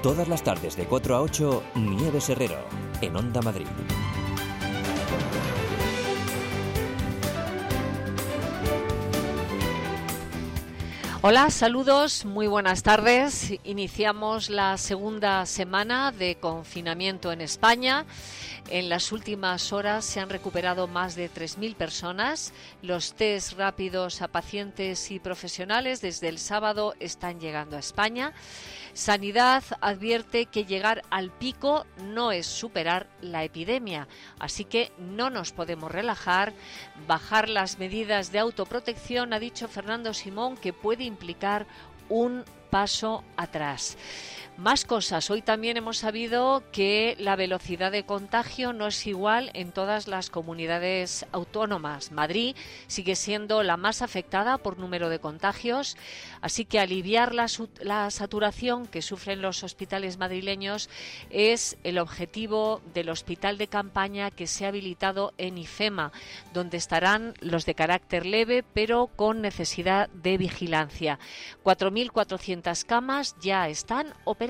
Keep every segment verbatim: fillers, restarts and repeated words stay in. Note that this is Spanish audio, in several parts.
Todas las tardes de cuatro a ocho, Nieves Herrero, en Onda Madrid. Hola, saludos, muy buenas tardes. Iniciamos la segunda semana de confinamiento en España. En las últimas horas se han recuperado más de tres mil personas. Los test rápidos a pacientes y profesionales desde el sábado están llegando a España. Sanidad advierte que llegar al pico no es superar la epidemia, así que no nos podemos relajar. Bajar las medidas de autoprotección, ha dicho Fernando Simón, que puede implicar un paso atrás. Más cosas. Hoy también hemos sabido que la velocidad de contagio no es igual en todas las comunidades autónomas. Madrid sigue siendo la más afectada por número de contagios, así que aliviar la, la saturación que sufren los hospitales madrileños es el objetivo del hospital de campaña que se ha habilitado en IFEMA, donde estarán los de carácter leve pero con necesidad de vigilancia. cuatro mil cuatrocientas camas ya están operativas.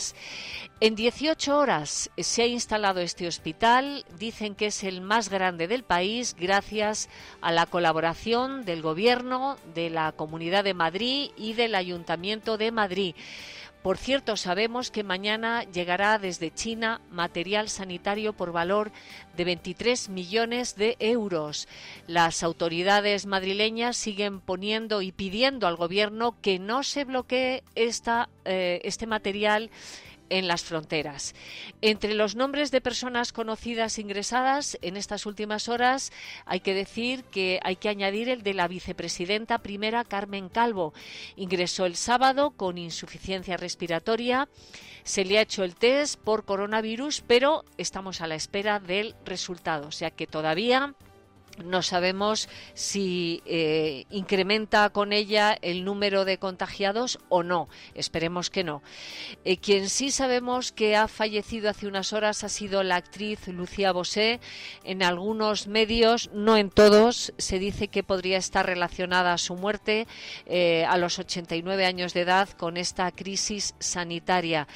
En dieciocho horas se ha instalado este hospital. Dicen que es el más grande del país gracias a la colaboración del Gobierno, de la Comunidad de Madrid y del Ayuntamiento de Madrid. Por cierto, sabemos que mañana llegará desde China material sanitario por valor de veintitrés millones de euros. Las autoridades madrileñas siguen poniendo y pidiendo al Gobierno que no se bloquee esta, eh, este material en las fronteras. Entre los nombres de personas conocidas ingresadas en estas últimas horas hay que decir que hay que añadir el de la vicepresidenta primera, Carmen Calvo. Ingresó el sábado con insuficiencia respiratoria. Se le ha hecho el test por coronavirus, pero estamos a la espera del resultado, o sea que todavía no sabemos si eh, incrementa con ella el número de contagiados o no. Esperemos que no. Eh, quien sí sabemos que ha fallecido hace unas horas ha sido la actriz Lucía Bosé. En algunos medios, no en todos, se dice que podría estar relacionada a su muerte eh, a los ochenta y nueve años de edad con esta crisis sanitaria.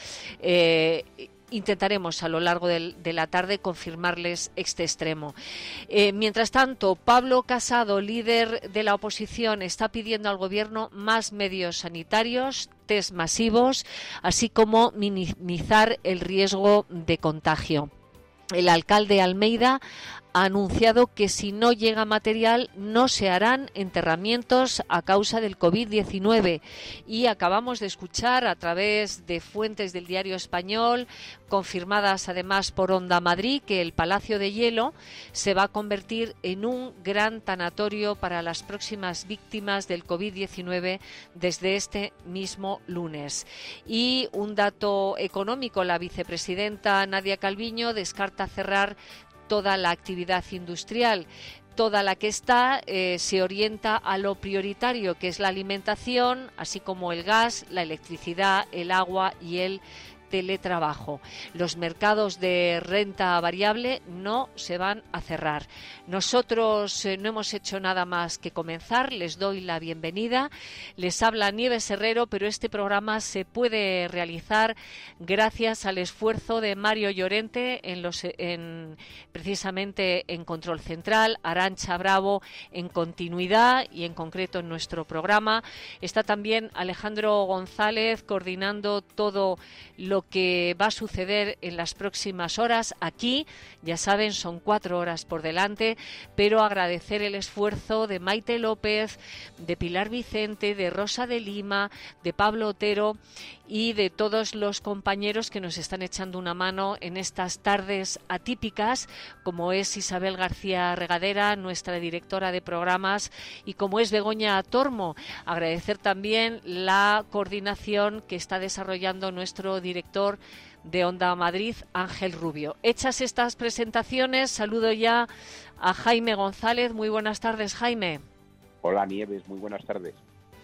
Eh, Intentaremos a lo largo del, de la tarde confirmarles este extremo. Eh, mientras tanto, Pablo Casado, líder de la oposición, está pidiendo al Gobierno más medios sanitarios, test masivos, así como minimizar el riesgo de contagio. El alcalde Almeida ha anunciado que si no llega material no se harán enterramientos a causa del covid diecinueve y acabamos de escuchar a través de fuentes del Diario Español, confirmadas además por Onda Madrid, que el Palacio de Hielo se va a convertir en un gran tanatorio para las próximas víctimas del covid diecinueve desde este mismo lunes. Y un dato económico, la vicepresidenta Nadia Calviño descarta cerrar toda la actividad industrial. Toda la que está eh, se orienta a lo prioritario, que es la alimentación, así como el gas, la electricidad, el agua y el teletrabajo. Los mercados de renta variable no se van a cerrar. Nosotros eh, no hemos hecho nada más que comenzar. Les doy la bienvenida. Les habla Nieves Herrero, pero este programa se puede realizar gracias al esfuerzo de Mario Llorente en los, en, precisamente en Control Central, Arantxa Bravo en continuidad y en concreto en nuestro programa. Está también Alejandro González coordinando todo lo que va a suceder en las próximas horas aquí. Ya saben, son cuatro horas por delante, pero agradecer el esfuerzo de Maite López, de Pilar Vicente, de Rosa de Lima, de Pablo Otero y de todos los compañeros que nos están echando una mano en estas tardes atípicas, como es Isabel García Regadera, nuestra directora de programas, y como es Begoña Tormo. Agradecer también la coordinación que está desarrollando nuestro director de Onda Madrid, Ángel Rubio. Hechas estas presentaciones, saludo ya a Jaime González. Muy buenas tardes, Jaime. Hola, Nieves, muy buenas tardes.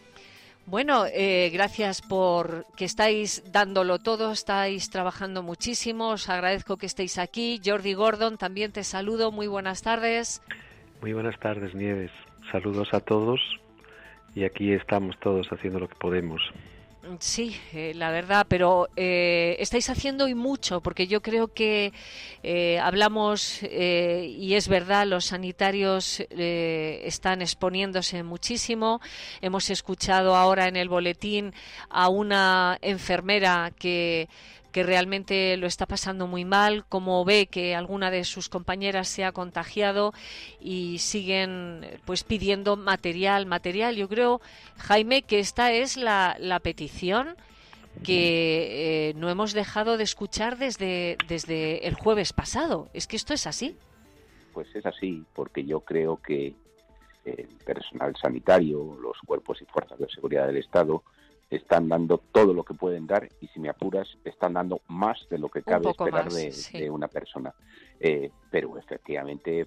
Bueno, eh, gracias por que estáis dándolo todo, estáis trabajando muchísimo, os agradezco que estéis aquí. Jordi Gordon, también te saludo, muy buenas tardes. Muy buenas tardes, Nieves. Saludos a todos y aquí estamos todos haciendo lo que podemos. Sí, eh, la verdad, pero eh, estáis haciendo hoy mucho, porque yo creo que eh, hablamos, eh, y es verdad, los sanitarios eh, están exponiéndose muchísimo. Hemos escuchado ahora en el boletín a una enfermera que que realmente lo está pasando muy mal, como ve que alguna de sus compañeras se ha contagiado y siguen pues pidiendo material, material. Yo creo, Jaime, que esta es la, la petición que eh, no hemos dejado de escuchar desde, desde el jueves pasado. ¿Es que esto es así? Pues es así, porque yo creo que el personal sanitario, los cuerpos y fuerzas de seguridad del Estado, están dando todo lo que pueden dar y, si me apuras, están dando más de lo que cabe esperar más, de, sí. de una persona. Eh, pero efectivamente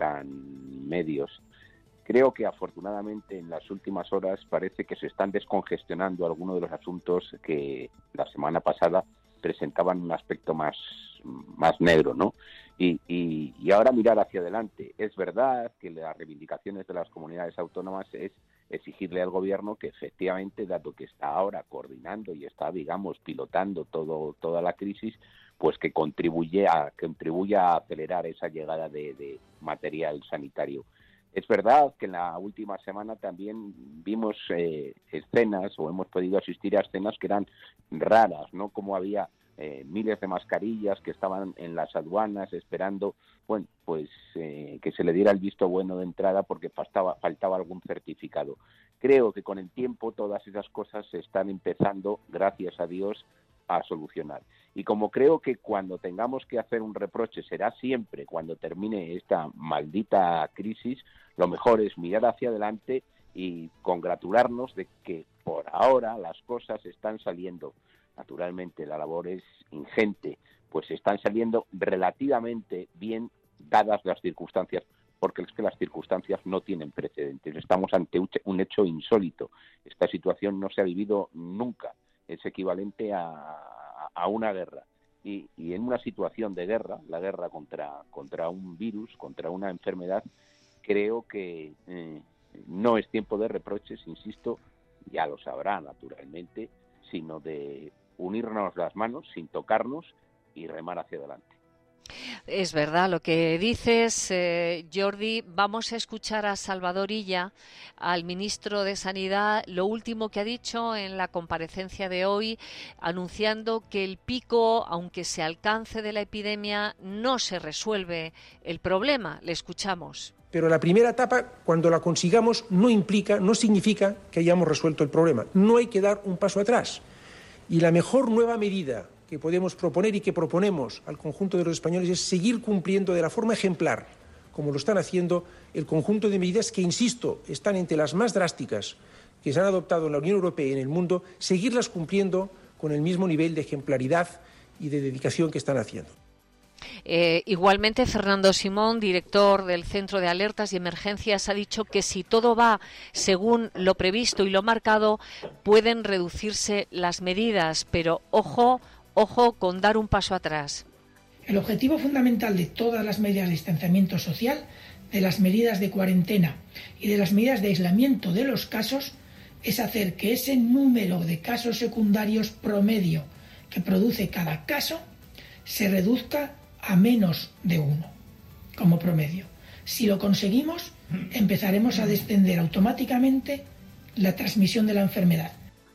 faltan medios. Creo que afortunadamente en las últimas horas parece que se están descongestionando algunos de los asuntos que la semana pasada presentaban un aspecto más, más negro, ¿no? Y, y, y ahora mirar hacia adelante. Es verdad que las reivindicaciones de las comunidades autónomas es exigirle al gobierno que efectivamente, dado que está ahora coordinando y está, digamos, pilotando todo toda la crisis, pues que contribuye a, contribuya a acelerar esa llegada de, de material sanitario. Es verdad que en la última semana también vimos eh, escenas, o hemos podido asistir a escenas que eran raras, ¿no? Como había eh, miles de mascarillas que estaban en las aduanas esperando, bueno, pues eh, que se le diera el visto bueno de entrada porque faltaba, faltaba algún certificado. Creo que con el tiempo todas esas cosas se están empezando, gracias a Dios, a solucionar. Y como creo que cuando tengamos que hacer un reproche será siempre cuando termine esta maldita crisis, lo mejor es mirar hacia adelante y congratularnos de que por ahora las cosas están saliendo. Naturalmente la labor es ingente, pues están saliendo relativamente bien dadas las circunstancias, porque es que las circunstancias no tienen precedentes. Estamos ante un hecho insólito. Esta situación no se ha vivido nunca. Es equivalente a, a una guerra. Y, y en una situación de guerra, la guerra contra, contra un virus, contra una enfermedad, creo que eh, no es tiempo de reproches, insisto, ya lo sabrá naturalmente, sino de unirnos las manos sin tocarnos y remar hacia adelante. Es verdad lo que dices, eh, Jordi. Vamos a escuchar a Salvador Illa, al ministro de Sanidad, lo último que ha dicho en la comparecencia de hoy, anunciando que el pico, aunque se alcance de la epidemia, no se resuelve el problema. Le escuchamos. Pero la primera etapa, cuando la consigamos, no implica, no significa que hayamos resuelto el problema. No hay que dar un paso atrás. Y la mejor nueva medida que podemos proponer y que proponemos al conjunto de los españoles es seguir cumpliendo de la forma ejemplar, como lo están haciendo, el conjunto de medidas que, insisto, están entre las más drásticas que se han adoptado en la Unión Europea y en el mundo, seguirlas cumpliendo con el mismo nivel de ejemplaridad y de dedicación que están haciendo. Eh, igualmente, Fernando Simón, director del Centro de Alertas y Emergencias, ha dicho que si todo va según lo previsto y lo marcado, pueden reducirse las medidas, pero ojo, ojo con dar un paso atrás. El objetivo fundamental de todas las medidas de distanciamiento social, de las medidas de cuarentena y de las medidas de aislamiento de los casos es hacer que ese número de casos secundarios promedio que produce cada caso se reduzca a menos de uno como promedio. Si lo conseguimos, empezaremos a descender automáticamente la transmisión de la enfermedad.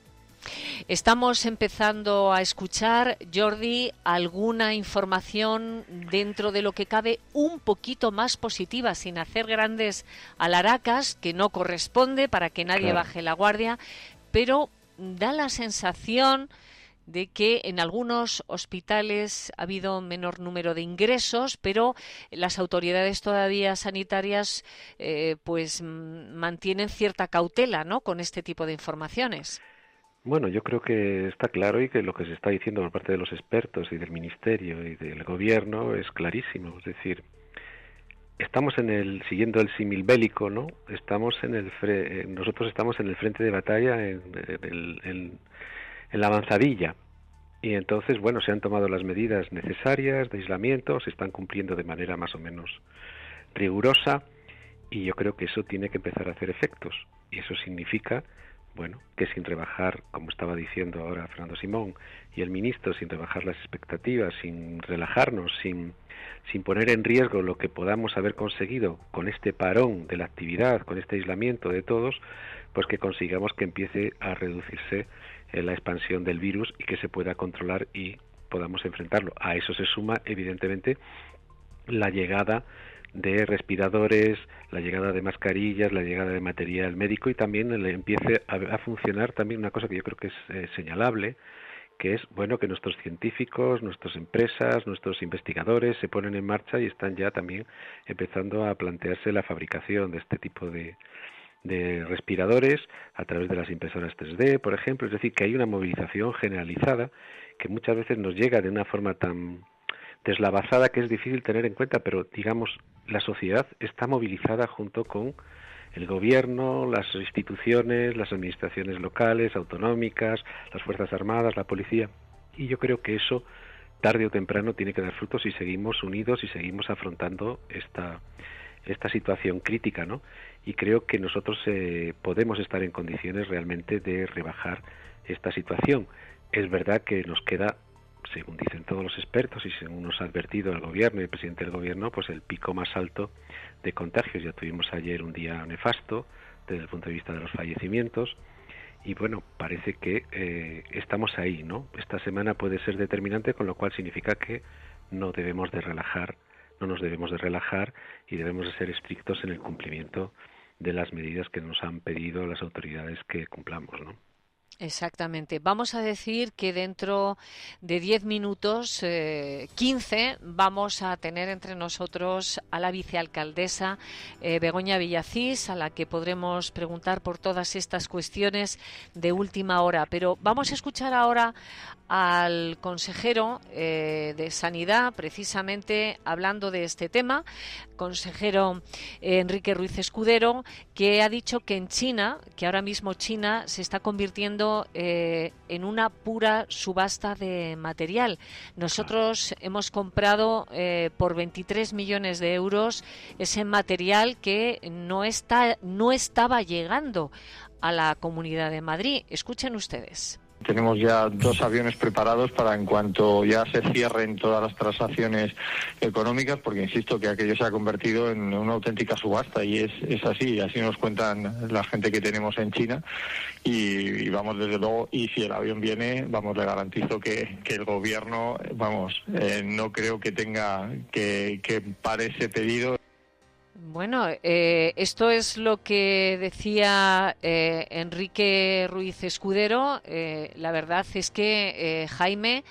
Estamos empezando a escuchar, Jordi, alguna información dentro de lo que cabe un poquito más positiva, sin hacer grandes alaracas, que no corresponde para que nadie claro. baje la guardia, pero da la sensación de que en algunos hospitales ha habido menor número de ingresos, pero las autoridades todavía sanitarias eh, pues mantienen cierta cautela, ¿no?, con este tipo de informaciones. Bueno, yo creo que está claro y que lo que se está diciendo por parte de los expertos y del Ministerio y del Gobierno es clarísimo. Es decir, estamos en el, siguiendo el símil bélico, ¿no? Estamos en el, fre, nosotros estamos en el frente de batalla, en, en, en, en la avanzadilla. Y entonces, bueno, se han tomado las medidas necesarias de aislamiento, se están cumpliendo de manera más o menos rigurosa y yo creo que eso tiene que empezar a hacer efectos. Y eso significa bueno, que sin rebajar, como estaba diciendo ahora Fernando Simón y el ministro, sin rebajar las expectativas, sin relajarnos, sin, sin poner en riesgo lo que podamos haber conseguido con este parón de la actividad, con este aislamiento de todos, pues que consigamos que empiece a reducirse eh, la expansión del virus y que se pueda controlar y podamos enfrentarlo. A eso se suma, evidentemente, la llegada de respiradores, la llegada de mascarillas, la llegada de material médico y también le empiece a, a funcionar también una cosa que yo creo que es eh, señalable, que es bueno que nuestros científicos, nuestras empresas, nuestros investigadores se ponen en marcha y están ya también empezando a plantearse la fabricación de este tipo de, de respiradores a través de las impresoras tres D, por ejemplo. Es decir, que hay una movilización generalizada que muchas veces nos llega de una forma tan deslavazada que es difícil tener en cuenta, pero digamos, la sociedad está movilizada junto con el gobierno, las instituciones, las administraciones locales, autonómicas, las Fuerzas Armadas, la policía, y yo creo que eso tarde o temprano tiene que dar frutos si seguimos unidos y seguimos afrontando esta esta situación crítica, ¿no? Y creo que nosotros eh, podemos estar en condiciones realmente de rebajar esta situación. Es verdad que nos queda, según dicen todos los expertos y según nos ha advertido el gobierno y el presidente del gobierno, pues el pico más alto de contagios. Ya tuvimos ayer un día nefasto desde el punto de vista de los fallecimientos y bueno, parece que eh, estamos ahí, ¿no? Esta semana puede ser determinante, con lo cual significa que no debemos de relajar, no nos debemos de relajar y debemos de ser estrictos en el cumplimiento de las medidas que nos han pedido las autoridades que cumplamos, ¿no? Exactamente. Vamos a decir que dentro de diez minutos, eh, quince, vamos a tener entre nosotros a la vicealcaldesa eh, Begoña Villacís, a la que podremos preguntar por todas estas cuestiones de última hora. Pero vamos a escuchar ahora al consejero eh, de Sanidad, precisamente hablando de este tema, consejero eh, Enrique Ruiz Escudero, que ha dicho que en China, que ahora mismo China se está convirtiendo eh, en una pura subasta de material. Nosotros hemos comprado eh, por veintitrés millones de euros ese material que no está, no estaba llegando a la Comunidad de Madrid. Escuchen ustedes. Tenemos ya dos aviones preparados para en cuanto ya se cierren todas las transacciones económicas, porque insisto que aquello se ha convertido en una auténtica subasta y es, es así, así nos cuentan la gente que tenemos en China y, y vamos desde luego, y si el avión viene, vamos, le garantizo que, que el gobierno, vamos, eh, no creo que tenga que, que pare ese pedido. Bueno, eh, esto es lo que decía eh, Enrique Ruiz Escudero. Eh, la verdad es que, eh, Jaime,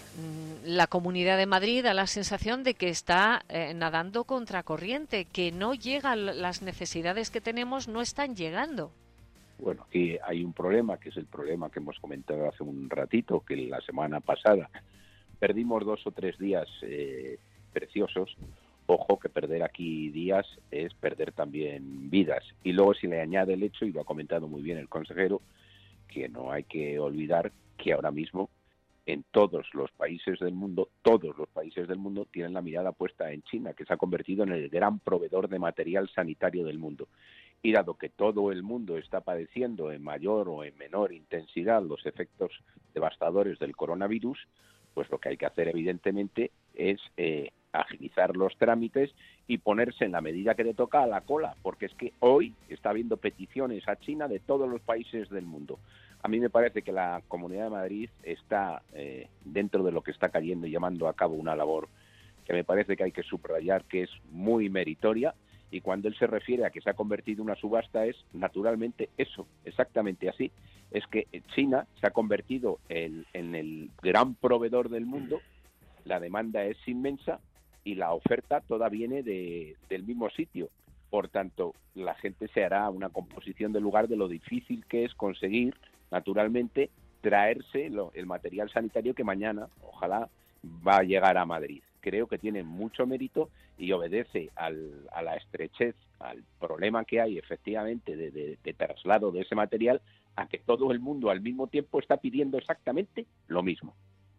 la Comunidad de Madrid da la sensación de que está eh, nadando contracorriente, que no llegan, las necesidades que tenemos no están llegando. Bueno, aquí hay un problema, que es el problema que hemos comentado hace un ratito, que la semana pasada perdimos dos o tres días eh, preciosos. Ojo que perder aquí días es perder también vidas. Y luego si le añade el hecho, y lo ha comentado muy bien el consejero, que no hay que olvidar que ahora mismo en todos los países del mundo, todos los países del mundo tienen la mirada puesta en China, que se ha convertido en el gran proveedor de material sanitario del mundo. Y dado que todo el mundo está padeciendo en mayor o en menor intensidad los efectos devastadores del coronavirus, pues lo que hay que hacer evidentemente es eh, agilizar los trámites y ponerse en la medida que le toca a la cola, porque es que hoy está habiendo peticiones a China de todos los países del mundo. A mí me parece que la Comunidad de Madrid está eh, dentro de lo que está cayendo y llevando a cabo una labor que me parece que hay que subrayar que es muy meritoria, y cuando él se refiere a que se ha convertido en una subasta es naturalmente eso, exactamente así. Es que China se ha convertido en, en el gran proveedor del mundo, la demanda es inmensa y la oferta toda viene de, del mismo sitio. Por tanto, la gente se hará una composición del lugar de lo difícil que es conseguir, naturalmente, traerse lo, el material sanitario que mañana, ojalá, va a llegar a Madrid. Creo que tiene mucho mérito y obedece al, a la estrechez, al problema que hay efectivamente de, de, de traslado de ese material, a que todo el mundo al mismo tiempo está pidiendo exactamente lo mismo.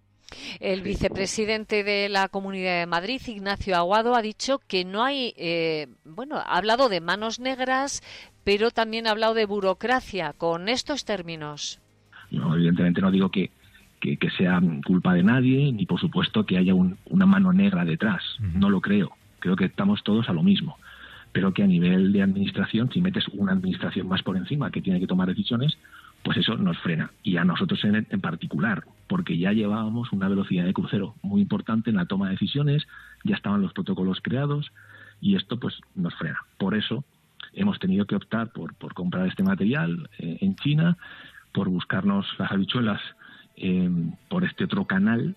El vicepresidente de la Comunidad de Madrid, Ignacio Aguado, ha dicho que no hay, eh, bueno, ha hablado de manos negras, pero también ha hablado de burocracia con estos términos. No, evidentemente no digo que, que, que sea culpa de nadie, ni por supuesto que haya un, una mano negra detrás. Uh-huh. No lo creo. Creo que estamos todos a lo mismo. Pero que a nivel de administración, si metes una administración más por encima que tiene que tomar decisiones, pues eso nos frena. Y a nosotros en, en particular, porque ya llevábamos una velocidad de crucero muy importante en la toma de decisiones, ya estaban los protocolos creados y esto pues nos frena. Por eso hemos tenido que optar por, por comprar este material eh, en China, por buscarnos las habichuelas eh, por este otro canal.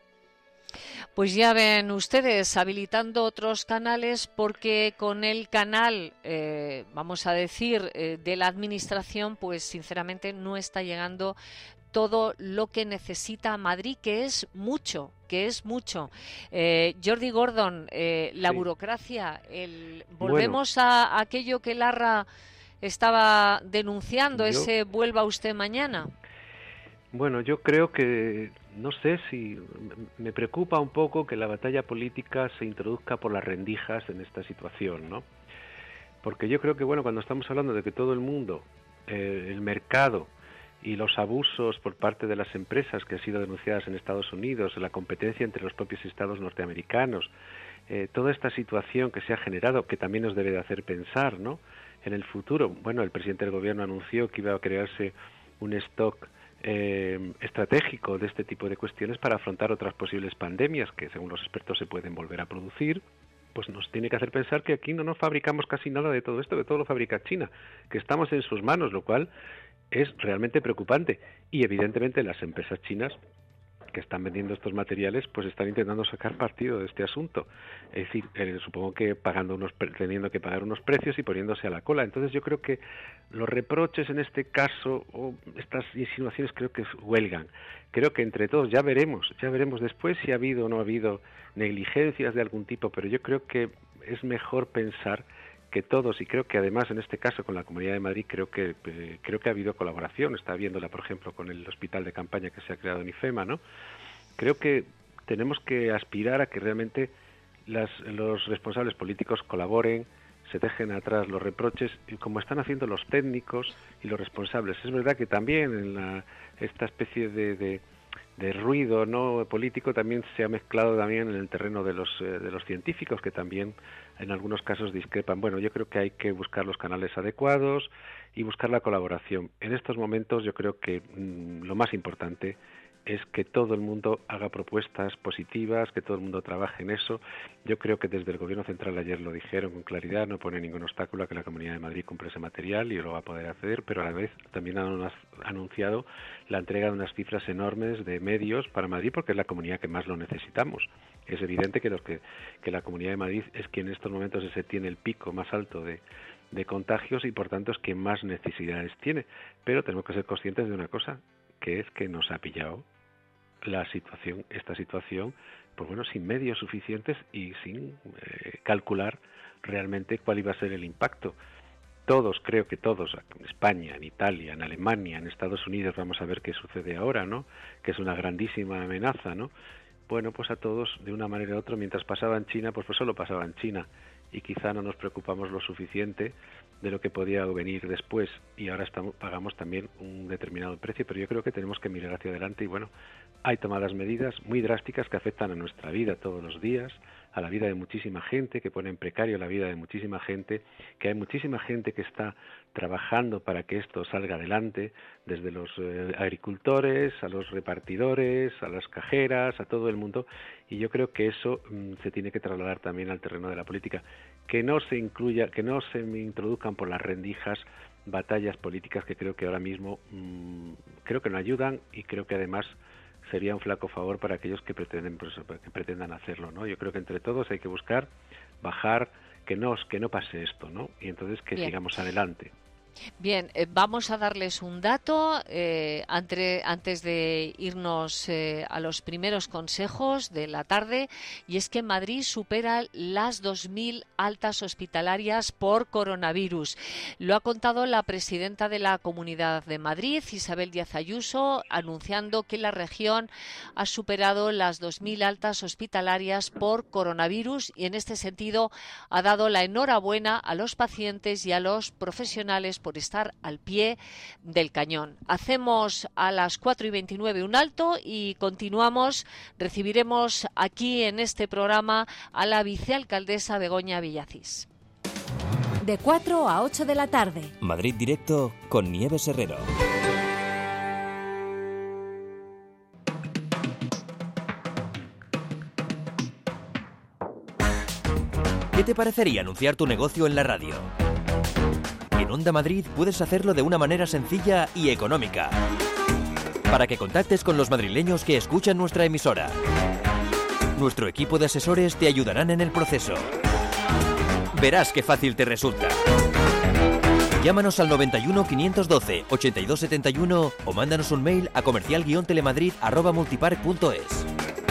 Pues ya ven ustedes, habilitando otros canales, porque con el canal, eh, vamos a decir, eh, de la administración, pues sinceramente no está llegando todo lo que necesita Madrid, que es mucho, que es mucho. Eh, Jordi Gordon, eh, la sí. burocracia, el, volvemos bueno. a, a aquello que Larra estaba denunciando, yo, ese vuelva usted mañana. Bueno, yo creo que, no sé si me preocupa un poco que la batalla política se introduzca por las rendijas en esta situación, ¿no? Porque yo creo que, bueno, cuando estamos hablando de que todo el mundo, eh, el mercado y los abusos por parte de las empresas que han sido denunciadas en Estados Unidos, la competencia entre los propios estados norteamericanos, eh, toda esta situación que se ha generado, que también nos debe de hacer pensar, ¿no?, en el futuro. Bueno, el presidente del gobierno anunció que iba a crearse un stock eh, estratégico de este tipo de cuestiones para afrontar otras posibles pandemias que, según los expertos, se pueden volver a producir. Pues nos tiene que hacer pensar que aquí no nos fabricamos casi nada de todo esto, que todo lo fabrica China, que estamos en sus manos, lo cual es realmente preocupante. Y evidentemente las empresas chinas que están vendiendo estos materiales pues están intentando sacar partido de este asunto, es decir, eh, supongo que pagando unos teniendo que pagar unos precios y poniéndose a la cola. Entonces yo creo que los reproches en este caso o estas insinuaciones creo que huelgan. Creo que entre todos ya veremos, ya veremos después si ha habido o no ha habido negligencias de algún tipo, pero yo creo que es mejor pensar que todos, y creo que además en este caso con la Comunidad de Madrid creo que eh, creo que ha habido colaboración, está habiéndola por ejemplo con el hospital de campaña que se ha creado en IFEMA, ¿no? Creo que tenemos que aspirar a que realmente las, los responsables políticos colaboren, se dejen atrás los reproches, y como están haciendo los técnicos y los responsables. Es verdad que también en la, esta especie de, de, de ruido no político también se ha mezclado también en el terreno de los, eh, de los científicos, que también en algunos casos discrepan. Bueno, yo creo que hay que buscar los canales adecuados y buscar la colaboración. En estos momentos yo creo que mmm, lo más importante es que todo el mundo haga propuestas positivas, que todo el mundo trabaje en eso. Yo creo que desde el Gobierno Central ayer lo dijeron con claridad, no pone ningún obstáculo a que la Comunidad de Madrid compre ese material y lo va a poder hacer, pero a la vez también han anunciado la entrega de unas cifras enormes de medios para Madrid porque es la comunidad que más lo necesitamos. Es evidente que, los que, que la Comunidad de Madrid es quien en estos momentos ese tiene el pico más alto de, de contagios y por tanto es quien más necesidades tiene. Pero tenemos que ser conscientes de una cosa, que es que nos ha pillado la situación, esta situación, pues bueno, sin medios suficientes y sin eh, calcular realmente cuál iba a ser el impacto. Todos, creo que todos, en España, en Italia, en Alemania, en Estados Unidos, vamos a ver qué sucede ahora, ¿no?, que es una grandísima amenaza, ¿no? Bueno, pues a todos, de una manera u otra, mientras pasaba en China, pues, pues solo pasaba en China, y quizá no nos preocupamos lo suficiente de lo que podía venir después, y ahora estamos, pagamos también un determinado precio, pero yo creo que tenemos que mirar hacia adelante, y bueno, hay tomadas medidas muy drásticas que afectan a nuestra vida todos los días, a la vida de muchísima gente, que pone en precario la vida de muchísima gente, que hay muchísima gente que está trabajando para que esto salga adelante, desde los eh, agricultores, a los repartidores, a las cajeras, a todo el mundo, y yo creo que eso mmm, se tiene que trasladar también al terreno de la política, que no se incluya, que no se introduzcan por las rendijas batallas políticas que creo que ahora mismo mmm, creo que no ayudan y creo que además sería un flaco favor para aquellos que pretenden que pretendan hacerlo, ¿no? Yo creo que entre todos hay que buscar bajar, que no que no pase esto, ¿no? Y entonces que Bien. sigamos adelante. Bien, eh, vamos a darles un dato eh, entre, antes de irnos eh, a los primeros consejos de la tarde, y es que Madrid supera las dos mil altas hospitalarias por coronavirus. Lo ha contado la presidenta de la Comunidad de Madrid, Isabel Díaz Ayuso, anunciando que la región ha superado las dos mil altas hospitalarias por coronavirus, y en este sentido ha dado la enhorabuena a los pacientes y a los profesionales por estar al pie del cañón. Hacemos a las cuatro y veintinueve un alto y continuamos. Recibiremos aquí en este programa a la vicealcaldesa Begoña Villacís. De cuatro a ocho de la tarde. Madrid Directo con Nieves Herrero. ¿Qué te parecería anunciar tu negocio en la radio? En Onda Madrid puedes hacerlo de una manera sencilla y económica, para que contactes con los madrileños que escuchan nuestra emisora. Nuestro equipo de asesores te ayudarán en el proceso. Verás qué fácil te resulta. Llámanos al noventa y uno, quinientos doce, ochenta y dos setenta y uno o mándanos un mail a comercial guion telemadrid arroba multipark punto es.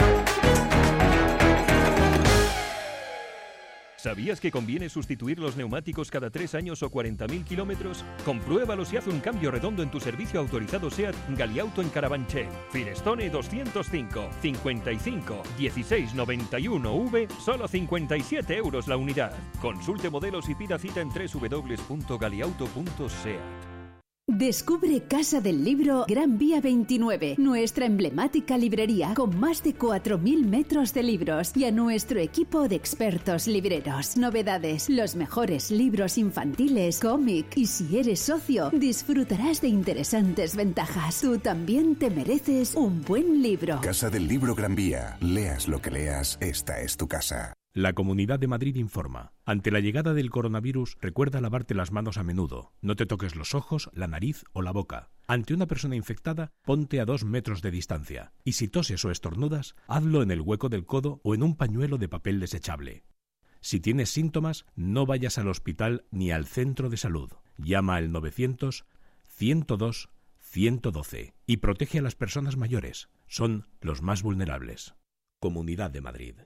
¿Sabías que conviene sustituir los neumáticos cada tres años o cuarenta mil kilómetros? Compruébalo si hace un cambio redondo en tu servicio autorizado SEAT Galiauto en Carabanchel. Firestone doscientos cinco, cincuenta y cinco, dieciséis noventa y uno V, solo cincuenta y siete euros la unidad. Consulte modelos y pida cita en doble u doble u doble u punto galiauto punto seat. Descubre Casa del Libro Gran Vía veintinueve, nuestra emblemática librería con más de cuatro mil metros de libros, y a nuestro equipo de expertos libreros. Novedades, los mejores libros infantiles, cómic, y si eres socio, disfrutarás de interesantes ventajas. Tú también te mereces un buen libro. Casa del Libro Gran Vía. Leas lo que leas, esta es tu casa. La Comunidad de Madrid informa. Ante la llegada del coronavirus, recuerda lavarte las manos a menudo. No te toques los ojos, la nariz o la boca. Ante una persona infectada, ponte a dos metros de distancia. Y si toses o estornudas, hazlo en el hueco del codo o en un pañuelo de papel desechable. Si tienes síntomas, no vayas al hospital ni al centro de salud. Llama al novecientos, ciento dos, ciento doce y protege a las personas mayores. Son los más vulnerables. Comunidad de Madrid.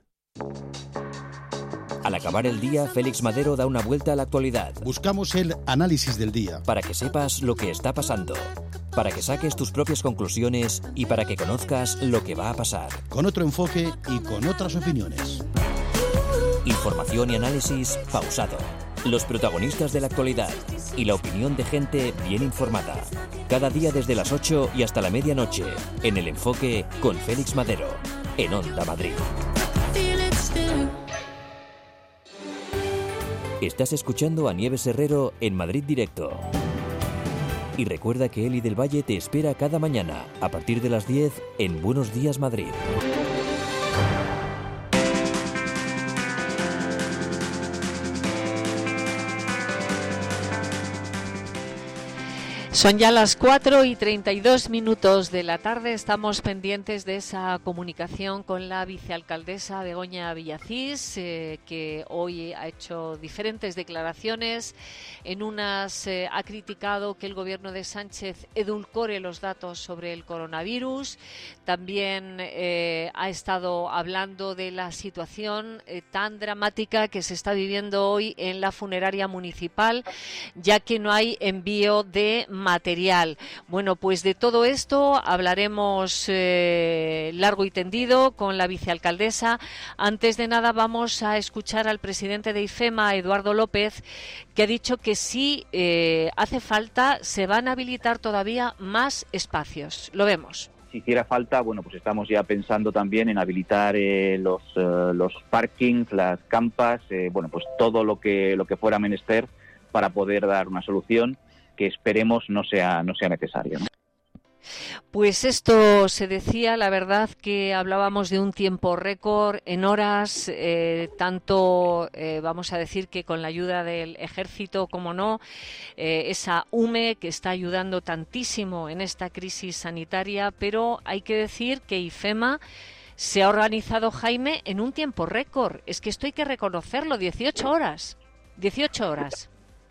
Al acabar el día, Félix Madero da una vuelta a la actualidad. Buscamos el análisis del día. Para que sepas lo que está pasando, para que saques tus propias conclusiones y para que conozcas lo que va a pasar. Con otro enfoque y con otras opiniones. Información y análisis pausado. Los protagonistas de la actualidad y la opinión de gente bien informada. Cada día desde las ocho y hasta la medianoche, en El Enfoque con Félix Madero, en Onda Madrid. Estás escuchando a Nieves Herrero en Madrid Directo. Y recuerda que Eli del Valle te espera cada mañana, a partir de las diez, en Buenos Días Madrid. Son ya las cuatro y treinta y dos minutos de la tarde. Estamos pendientes de esa comunicación con la vicealcaldesa Begoña Villacís, eh, que hoy ha hecho diferentes declaraciones. En unas eh, ha criticado que el gobierno de Sánchez edulcore los datos sobre el coronavirus. También eh, ha estado hablando de la situación eh, tan dramática que se está viviendo hoy en la funeraria municipal, ya que no hay envío de material. Bueno, pues de todo esto hablaremos eh, largo y tendido con la vicealcaldesa. Antes de nada vamos a escuchar al presidente de IFEMA, Eduardo López, que ha dicho que si eh, hace falta se van a habilitar todavía más espacios. Lo vemos. Si hiciera falta, bueno, pues estamos ya pensando también en habilitar eh, los eh, los parkings, las campas, eh, bueno, pues todo lo que lo que fuera menester para poder dar una solución que esperemos no sea no sea necesario, ¿no? Pues esto se decía, la verdad que hablábamos de un tiempo récord en horas, eh, tanto eh, vamos a decir que con la ayuda del ejército, como no, eh, esa U M E que está ayudando tantísimo en esta crisis sanitaria, pero hay que decir que IFEMA se ha organizado, Jaime, en un tiempo récord. Es que esto hay que reconocerlo, dieciocho horas. dieciocho horas.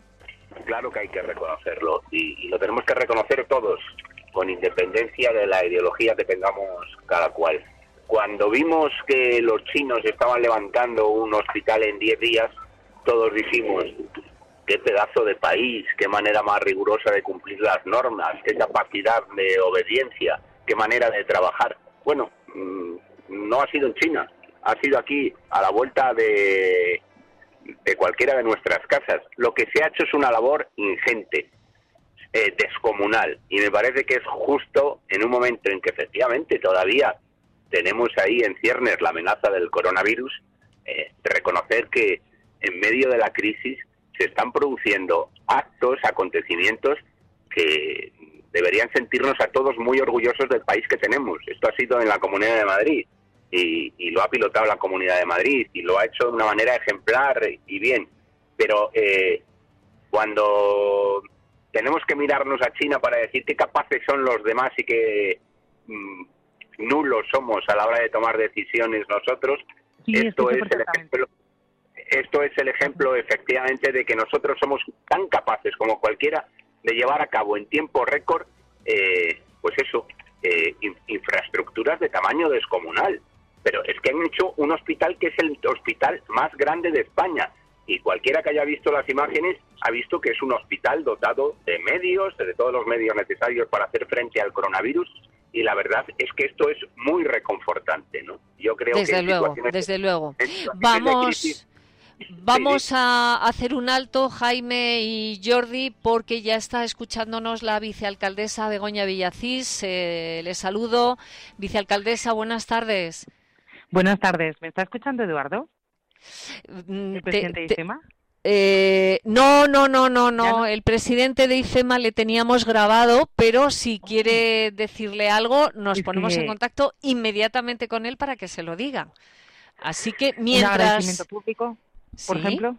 Claro que hay que reconocerlo y, y lo tenemos que reconocer todos, con independencia de la ideología que tengamos cada cual. Cuando vimos que los chinos estaban levantando un hospital en diez días, todos dijimos, qué pedazo de país, qué manera más rigurosa de cumplir las normas, qué capacidad de obediencia, qué manera de trabajar. Bueno, no ha sido en China, ha sido aquí, a la vuelta de, de cualquiera de nuestras casas. Lo que se ha hecho es una labor ingente, eh, descomunal, y me parece que es justo en un momento en que efectivamente todavía tenemos ahí en ciernes la amenaza del coronavirus, eh, de reconocer que en medio de la crisis se están produciendo actos, acontecimientos que deberían sentirnos a todos muy orgullosos del país que tenemos. Esto ha sido en la Comunidad de Madrid y, y lo ha pilotado la Comunidad de Madrid y lo ha hecho de una manera ejemplar y bien. Pero eh, cuando tenemos que mirarnos a China para decir qué capaces son los demás y qué mmm, nulos somos a la hora de tomar decisiones nosotros, sí, esto es el ejemplo. Esto es el ejemplo, efectivamente, de que nosotros somos tan capaces como cualquiera de llevar a cabo en tiempo récord, eh, pues eso, eh, in, infraestructuras de tamaño descomunal. Pero es que han hecho un hospital que es el hospital más grande de España. Y cualquiera que haya visto las imágenes ha visto que es un hospital dotado de medios, de todos los medios necesarios para hacer frente al coronavirus. Y la verdad es que esto es muy reconfortante, ¿no? Yo creo desde que luego, desde luego. Vamos... Vamos a hacer un alto, Jaime y Jordi, porque ya está escuchándonos la vicealcaldesa Begoña Villacís. Eh, les saludo. Vicealcaldesa, buenas tardes. Buenas tardes. ¿Me está escuchando Eduardo? ¿El presidente te, de IFEMA? Eh, no, no, no, no, no, no. El presidente de IFEMA le teníamos grabado, pero si quiere decirle algo, nos es ponemos que... en contacto inmediatamente con él para que se lo diga. Así que mientras... ¿Un agradecimiento público? Por ¿Sí? ejemplo,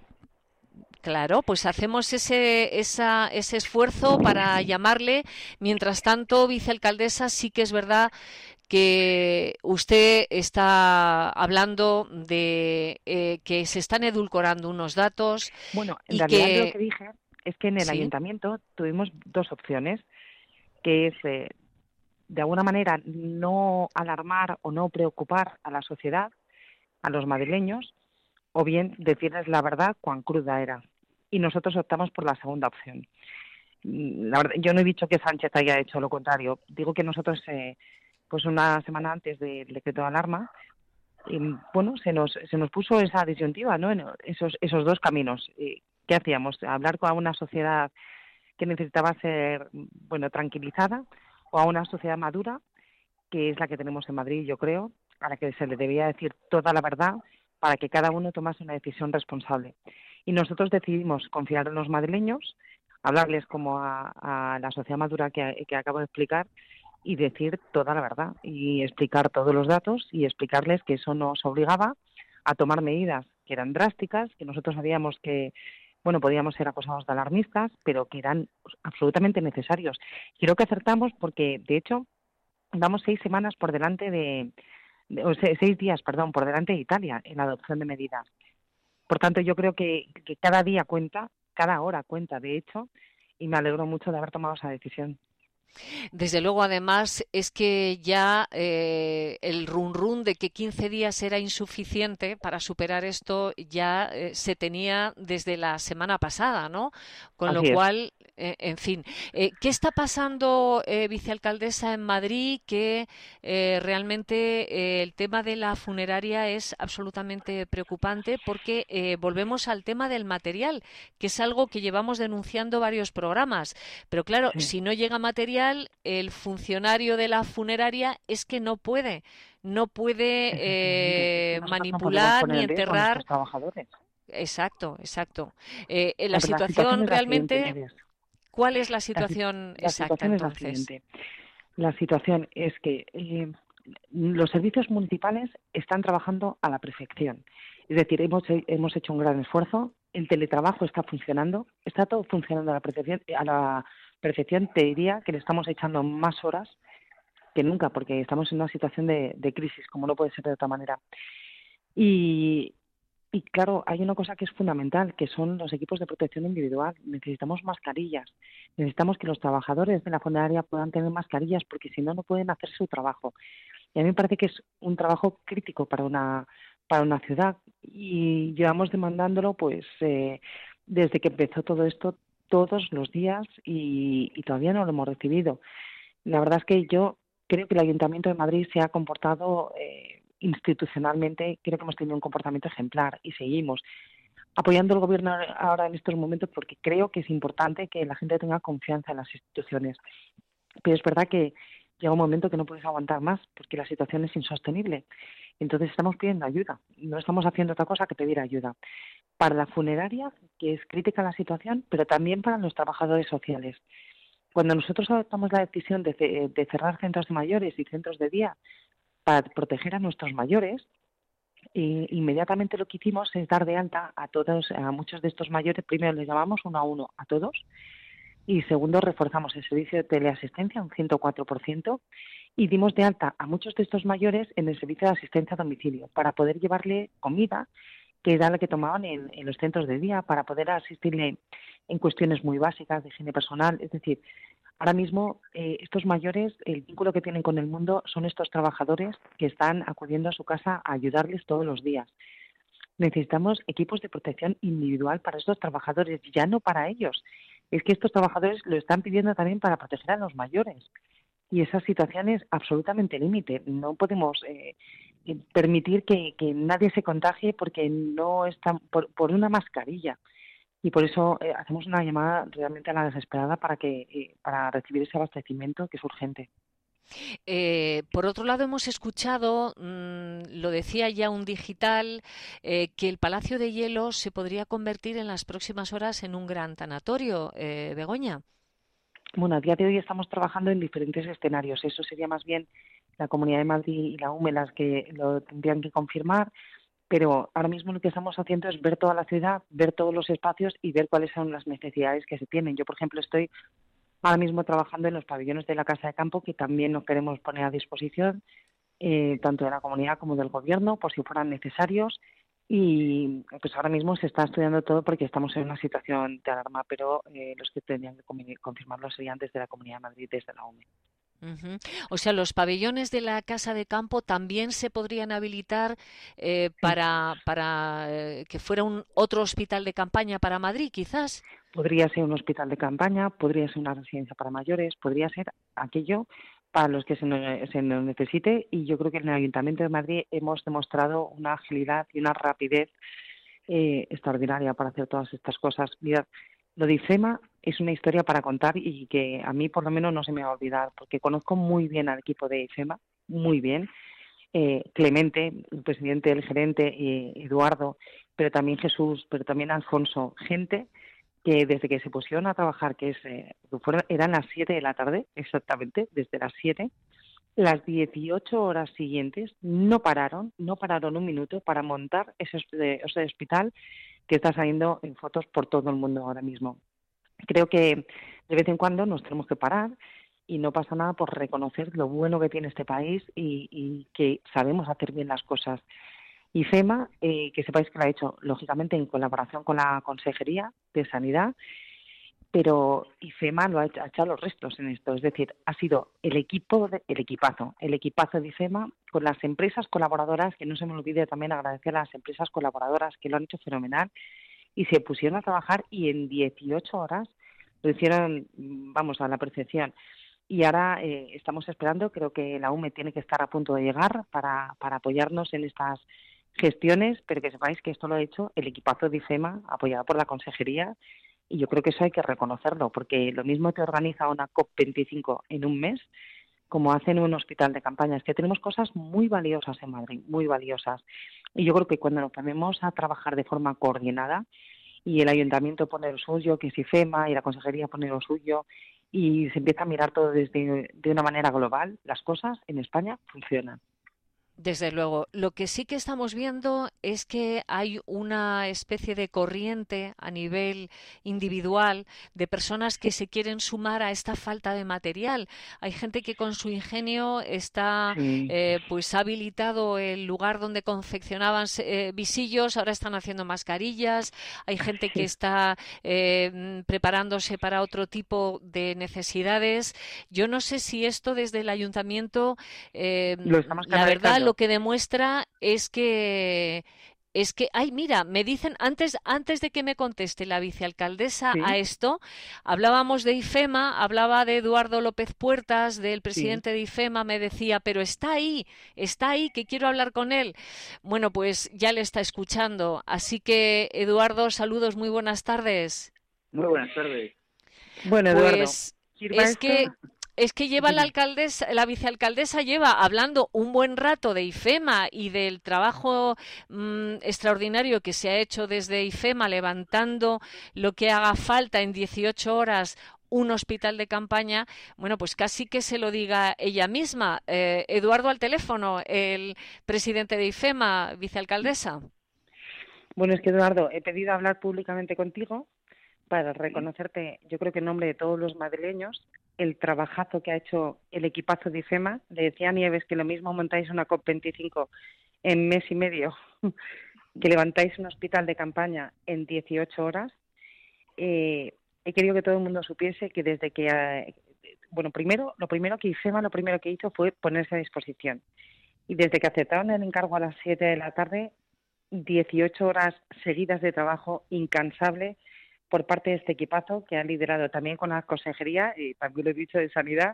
claro, pues hacemos ese esa, ese esfuerzo para llamarle. Mientras tanto, vicealcaldesa, sí que es verdad que usted está hablando de eh, que se están edulcorando unos datos. Bueno, en y realidad que... lo que dije es que en el ¿Sí? ayuntamiento tuvimos dos opciones, que es eh, de alguna manera no alarmar o no preocupar a la sociedad, a los madrileños, o bien decirles la verdad cuán cruda era. Y nosotros optamos por la segunda opción. La verdad, yo no he dicho que Sánchez haya hecho lo contrario. Digo que nosotros, eh, pues una semana antes del decreto de alarma, y, bueno, se nos se nos puso esa disyuntiva, ¿no? En esos esos dos caminos. ¿Qué hacíamos? ¿Hablar con una sociedad que necesitaba ser, bueno, tranquilizada, o a una sociedad madura, que es la que tenemos en Madrid, yo creo, a la que se le debía decir toda la verdad, para que cada uno tomase una decisión responsable? Y nosotros decidimos confiar en los madrileños, hablarles como a, a la sociedad madura que, que acabo de explicar, y decir toda la verdad, y explicar todos los datos, y explicarles que eso nos obligaba a tomar medidas que eran drásticas, que nosotros sabíamos que, bueno, podíamos ser acusados de alarmistas, pero que eran absolutamente necesarios. Creo que acertamos porque, de hecho, vamos seis semanas por delante de... o sea, seis días, perdón, por delante de Italia en la adopción de medidas. Por tanto, yo creo que, que cada día cuenta, cada hora cuenta, de hecho, y me alegro mucho de haber tomado esa decisión. Desde luego, además, es que ya eh, el run run de que quince días era insuficiente para superar esto ya eh, se tenía desde la semana pasada, ¿no? Con Así lo es. cual, eh, en fin, eh, ¿qué está pasando, eh, vicealcaldesa, en Madrid? Que eh, realmente eh, el tema de la funeraria es absolutamente preocupante porque eh, volvemos al tema del material, que es algo que llevamos denunciando varios programas. Pero claro, Sí. si no llega material, el funcionario de la funeraria es que no puede, no puede eh, Nosotros manipular no podemos poner ni en riesgo a enterrar. nuestros trabajadores. Exacto, exacto. Eh, eh, No, la pero situación es la realmente, siguiente, Nerea. ¿cuál es la La si- situación La exacta situación es la entonces? siguiente. La situación es que eh, los servicios municipales están trabajando a la perfección. Es decir, hemos, hemos hecho un gran esfuerzo, el teletrabajo está funcionando, está todo funcionando a la perfección. A la perfección te diría que le estamos echando más horas que nunca, porque estamos en una situación de, de crisis, como no puede ser de otra manera. Y, Y claro, hay una cosa que es fundamental, que son los equipos de protección individual. Necesitamos mascarillas. Necesitamos que los trabajadores de la funeraria puedan tener mascarillas, porque si no, no pueden hacer su trabajo. Y a mí me parece que es un trabajo crítico para una para una ciudad. Y llevamos demandándolo pues eh, desde que empezó todo esto, todos los días, y, y todavía no lo hemos recibido. La verdad es que yo creo que el Ayuntamiento de Madrid se ha comportado eh, institucionalmente, creo que hemos tenido un comportamiento ejemplar y seguimos apoyando al gobierno ahora en estos momentos, porque creo que es importante que la gente tenga confianza en las instituciones. Pero es verdad que llega un momento que no puedes aguantar más porque la situación es insostenible. Entonces estamos pidiendo ayuda, no estamos haciendo otra cosa que pedir ayuda. Para la funeraria, que es crítica la situación, pero también para los trabajadores sociales. Cuando nosotros adoptamos la decisión de, de cerrar centros de mayores y centros de día para proteger a nuestros mayores, e inmediatamente lo que hicimos es dar de alta a todos, a muchos de estos mayores. Primero les llamamos uno a uno a todos, y segundo reforzamos el servicio de teleasistencia un ciento cuatro por ciento, y dimos de alta a muchos de estos mayores en el servicio de asistencia a domicilio para poder llevarle comida, que era la que tomaban en, en los centros de día, para poder asistirle en cuestiones muy básicas de higiene personal. Es decir, ahora mismo eh, estos mayores, el vínculo que tienen con el mundo son estos trabajadores que están acudiendo a su casa a ayudarles todos los días. Necesitamos equipos de protección individual para estos trabajadores, ya no para ellos. Es que estos trabajadores lo están pidiendo también para proteger a los mayores. Y esa situación es absolutamente límite. No podemos eh, permitir que, que nadie se contagie porque no está por, por una mascarilla. Y por eso eh, hacemos una llamada realmente a la desesperada para que eh, para recibir ese abastecimiento que es urgente. Eh, por otro lado, hemos escuchado, mmm, lo decía ya un digital, eh, que el Palacio de Hielo se podría convertir en las próximas horas en un gran tanatorio. Eh, Begoña. Bueno, a día de hoy estamos trabajando en diferentes escenarios. Eso sería más bien la Comunidad de Madrid y la U M E las que lo tendrían que confirmar, pero ahora mismo lo que estamos haciendo es ver toda la ciudad, ver todos los espacios y ver cuáles son las necesidades que se tienen. Yo, por ejemplo, estoy ahora mismo trabajando en los pabellones de la Casa de Campo, que también nos queremos poner a disposición, eh, tanto de la comunidad como del gobierno, por si fueran necesarios. Y pues ahora mismo se está estudiando todo porque estamos en una situación de alarma, pero eh, los que tendrían que confirmarlo serían desde la Comunidad de Madrid, desde la U M E. Uh-huh. O sea, los pabellones de la Casa de Campo también se podrían habilitar eh, para, para eh, que fuera un otro hospital de campaña para Madrid, quizás. Podría ser un hospital de campaña, podría ser una residencia para mayores, podría ser aquello para los que se nos, se nos necesite, y yo creo que en el Ayuntamiento de Madrid hemos demostrado una agilidad y una rapidez eh, extraordinaria para hacer todas estas cosas. Mirad, lo de IFEMA es una historia para contar y que a mí por lo menos no se me va a olvidar, porque conozco muy bien al equipo de IFEMA, muy bien. Eh, Clemente, el presidente, el gerente, eh, Eduardo, pero también Jesús, pero también Alfonso, gente que desde que se pusieron a trabajar, que es eh, fueron, eran las siete de la tarde, exactamente, desde las siete, las dieciocho horas siguientes no pararon, no pararon un minuto para montar ese, ese hospital que está saliendo en fotos por todo el mundo ahora mismo. Creo que de vez en cuando nos tenemos que parar y no pasa nada por reconocer lo bueno que tiene este país y, y que sabemos hacer bien las cosas. IFEMA, eh, que sepáis que lo ha hecho, lógicamente, en colaboración con la Consejería de Sanidad, pero IFEMA lo ha, hecho, ha echado los restos en esto. Es decir, ha sido el equipo, de, el equipazo, el equipazo de IFEMA con las empresas colaboradoras, que no se me olvide también agradecer a las empresas colaboradoras que lo han hecho fenomenal, y se pusieron a trabajar y en dieciocho horas lo hicieron, vamos, a la perfección. Y ahora eh, estamos esperando, creo que la U M E tiene que estar a punto de llegar para, para apoyarnos en estas gestiones, pero que sepáis que esto lo ha hecho el equipazo de IFEMA, apoyado por la Consejería, y yo creo que eso hay que reconocerlo, porque lo mismo te organiza una COP veinticinco en un mes, como hacen en un hospital de campaña. Es que tenemos cosas muy valiosas en Madrid, muy valiosas. Y yo creo que cuando nos ponemos a trabajar de forma coordinada, y el Ayuntamiento pone lo suyo, que es IFEMA, y la Consejería pone lo suyo, y se empieza a mirar todo desde de una manera global, las cosas en España funcionan. Desde luego. Lo que sí que estamos viendo es que hay una especie de corriente a nivel individual de personas que se quieren sumar a esta falta de material. Hay gente que con su ingenio está, Sí. eh, pues ha habilitado el lugar donde confeccionaban eh, visillos, ahora están haciendo mascarillas. Hay gente que está eh, preparándose para otro tipo de necesidades. Yo no sé si esto desde el ayuntamiento, eh, Lo estamos la verdad, canalizando. lo que demuestra es que es que, ay, mira, me dicen, antes, antes de que me conteste la vicealcaldesa Sí. a esto, hablábamos de IFEMA, hablaba de Eduardo López Puertas, del Sí. presidente de IFEMA, me decía, pero está ahí, está ahí, que quiero hablar con él. Bueno, pues ya le está escuchando. Así que, Eduardo, saludos, muy buenas tardes. Muy buenas tardes. Bueno, Eduardo, Pues sirva es esto. que es que lleva la Dime. alcaldesa, la vicealcaldesa lleva hablando un buen rato de IFEMA y del trabajo mm, extraordinario que se ha hecho desde IFEMA, levantando lo que haga falta en dieciocho horas un hospital de campaña. Bueno, pues casi que se lo diga ella misma. Eh, Eduardo al teléfono, el presidente de IFEMA, vicealcaldesa. Bueno, es que Eduardo, he pedido hablar públicamente contigo para reconocerte, yo creo que en nombre de todos los madrileños, el trabajazo que ha hecho el equipazo de IFEMA. Le decía a Nieves que lo mismo montáis una COP veinticinco en mes y medio, que levantáis un hospital de campaña en dieciocho horas. Eh, he querido que todo el mundo supiese que desde que, eh, bueno, primero, lo primero que IFEMA, lo primero que hizo fue ponerse a disposición. Y desde que aceptaron el encargo a las siete de la tarde, dieciocho horas seguidas de trabajo incansable por parte de este equipazo que ha liderado también con la consejería, y también lo he dicho, de Sanidad,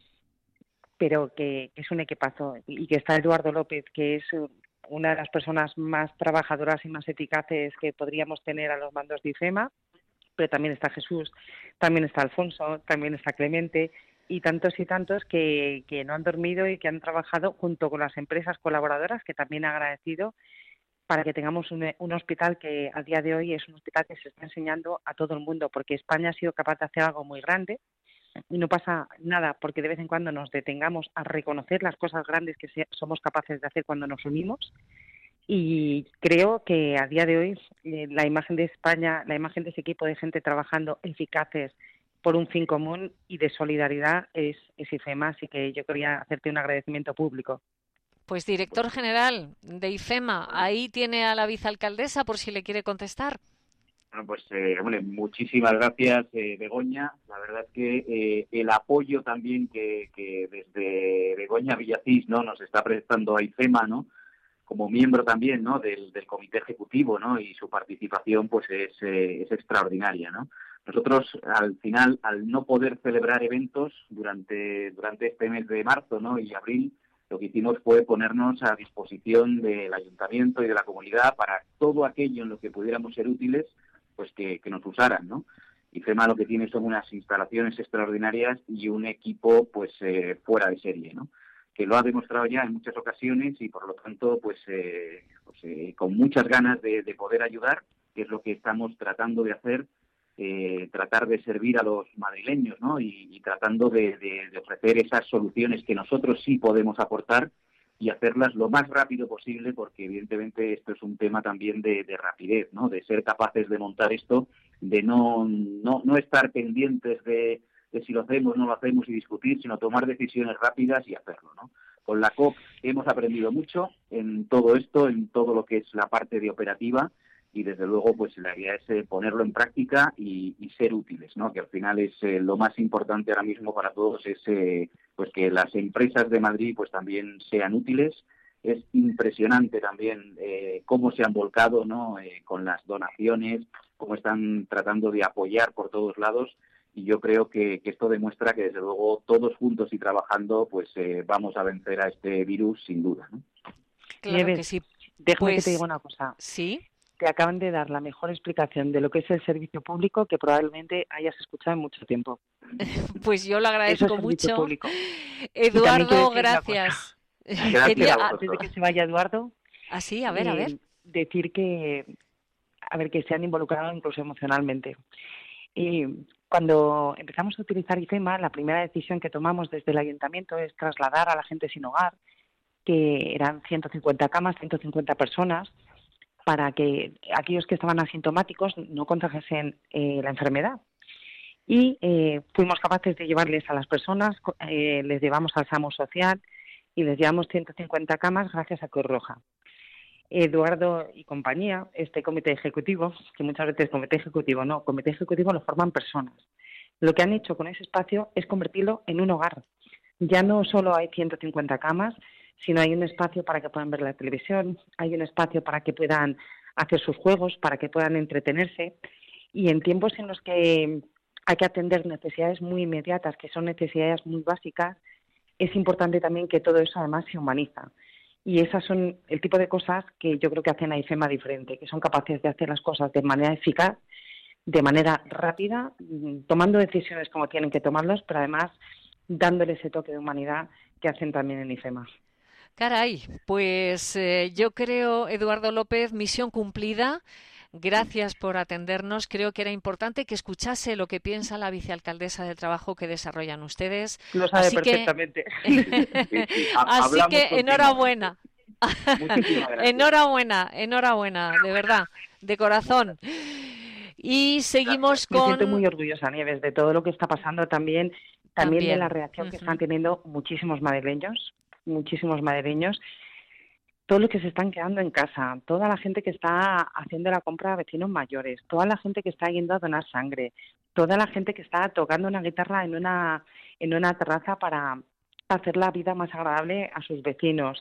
pero que, que es un equipazo. Y que está Eduardo López, que es una de las personas más trabajadoras y más eficaces que podríamos tener a los mandos de IFEMA, pero también está Jesús, también está Alfonso, también está Clemente, y tantos y tantos que, que no han dormido y que han trabajado junto con las empresas colaboradoras, que también he agradecido, para que tengamos un, un hospital que a día de hoy es un hospital que se está enseñando a todo el mundo, porque España ha sido capaz de hacer algo muy grande y no pasa nada porque de vez en cuando nos detengamos a reconocer las cosas grandes que se, somos capaces de hacer cuando nos unimos. Y creo que a día de hoy eh, la imagen de España, la imagen de ese equipo de gente trabajando eficaces por un fin común y de solidaridad es, es IFEMA, así que yo quería hacerte un agradecimiento público. Pues director general de IFEMA, ahí tiene a la vicealcaldesa por si le quiere contestar. Bueno, pues, eh, hombre, muchísimas gracias, eh, Begoña. La verdad es que eh, el apoyo también que, que desde Begoña Villacís, ¿no?, nos está prestando a IFEMA, ¿no?, como miembro también, ¿no?, del, del comité ejecutivo, ¿no?, y su participación, pues, es, eh, es extraordinaria, ¿no? Nosotros, al final, al no poder celebrar eventos durante, durante este mes de marzo, ¿no?, y abril, lo que hicimos fue ponernos a disposición del ayuntamiento y de la comunidad para todo aquello en lo que pudiéramos ser útiles, pues que, que nos usaran, ¿no? IFEMA lo que tiene son unas instalaciones extraordinarias y un equipo, pues, eh, fuera de serie, ¿no?, que lo ha demostrado ya en muchas ocasiones y, por lo tanto, pues, eh, pues eh, con muchas ganas de, de poder ayudar, que es lo que estamos tratando de hacer, eh, tratar de servir a los madrileños, ¿no?, y, y tratando de, de, de ofrecer esas soluciones que nosotros sí podemos aportar y hacerlas lo más rápido posible, porque evidentemente esto es un tema también de, de rapidez, ¿no?, de ser capaces de montar esto, de no, no, no estar pendientes de, de si lo hacemos, no lo hacemos y discutir, sino tomar decisiones rápidas y hacerlo, ¿no? Con la COP hemos aprendido mucho en todo esto, en todo lo que es la parte de operativa, y desde luego pues la idea es eh, ponerlo en práctica y, y ser útiles, ¿no?, que al final es eh, lo más importante ahora mismo para todos, es eh, pues que las empresas de Madrid pues también sean útiles. Es impresionante también eh, cómo se han volcado, ¿no?, eh, con las donaciones, cómo están tratando de apoyar por todos lados, y yo creo que, que esto demuestra que desde luego todos juntos y trabajando pues eh, vamos a vencer a este virus sin duda, ¿no? Claro Nieves, que sí. déjame Pues, que te diga una cosa. Sí. Te acaban de dar la mejor explicación de lo que es el servicio público que probablemente hayas escuchado en mucho tiempo. Pues yo lo Eso agradezco es servicio mucho. público. Eduardo, gracias. Gracias Quería- a Antes de que se vaya Eduardo, Ah, sí, a ver, a eh, ver. decir que, a ver, que se han involucrado incluso emocionalmente. Y cuando empezamos a utilizar IFEMA, la primera decisión que tomamos desde el ayuntamiento es trasladar a la gente sin hogar que eran ciento cincuenta camas, ciento cincuenta personas, para que aquellos que estaban asintomáticos no contagiasen eh, la enfermedad. Y eh, fuimos capaces de llevarles a las personas, eh, les llevamos al SAMU social y les llevamos ciento cincuenta camas gracias a Cruz Roja. Eduardo y compañía, este comité ejecutivo, que muchas veces comité ejecutivo no, comité ejecutivo lo forman personas. Lo que han hecho con ese espacio es convertirlo en un hogar. Ya no solo hay ciento cincuenta camas, sino hay un espacio para que puedan ver la televisión, hay un espacio para que puedan hacer sus juegos, para que puedan entretenerse. Y en tiempos en los que hay que atender necesidades muy inmediatas, que son necesidades muy básicas, es importante también que todo eso además se humaniza. Y esas son el tipo de cosas que yo creo que hacen a IFEMA diferente, que son capaces de hacer las cosas de manera eficaz, de manera rápida, tomando decisiones como tienen que tomarlas, pero además dándole ese toque de humanidad que hacen también en IFEMA. Caray, pues eh, yo creo, Eduardo López, misión cumplida. Gracias por atendernos. Creo que era importante que escuchase lo que piensa la vicealcaldesa del trabajo que desarrollan ustedes. Lo sabe Así perfectamente. Que... Así que enhorabuena. enhorabuena, enhorabuena, de verdad, de corazón. Y seguimos Me con... siento muy orgullosa, Nieves, de todo lo que está pasando también, también, también. de la reacción uh-huh. que están teniendo muchísimos madrileños, muchísimos madrileños. Todos los que se están quedando en casa, toda la gente que está haciendo la compra a vecinos mayores, toda la gente que está yendo a donar sangre, toda la gente que está tocando una guitarra en una en una terraza para hacer la vida más agradable a sus vecinos.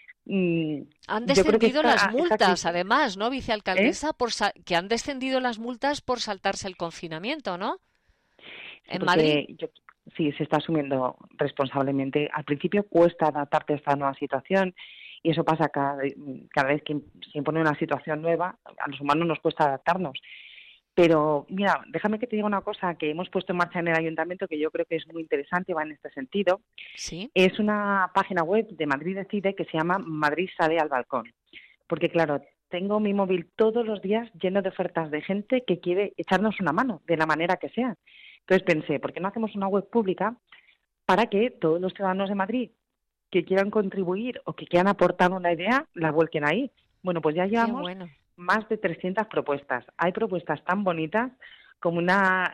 Mm, han descendido esta, las multas, esta... además, ¿no, vicealcaldesa? ¿Eh? Por sa- que han descendido las multas por saltarse el confinamiento, ¿no? En Porque Madrid. Yo, sí, se está asumiendo responsablemente. Al principio cuesta adaptarte a esta nueva situación. Y eso pasa cada, cada vez que se impone una situación nueva, a los humanos nos cuesta adaptarnos. Pero, mira, déjame que te diga una cosa que hemos puesto en marcha en el ayuntamiento que yo creo que es muy interesante, va en este sentido. ¿Sí? Es una página web de Madrid Decide que se llama Madrid sale al balcón. Porque, claro, tengo mi móvil todos los días lleno de ofertas de gente que quiere echarnos una mano, de la manera que sea. Entonces pensé, ¿por qué no hacemos una web pública para que todos los ciudadanos de Madrid que quieran contribuir o que quieran aportar una idea, la vuelquen ahí? Bueno, pues ya llevamos bueno. más de trescientas propuestas. Hay propuestas tan bonitas como una,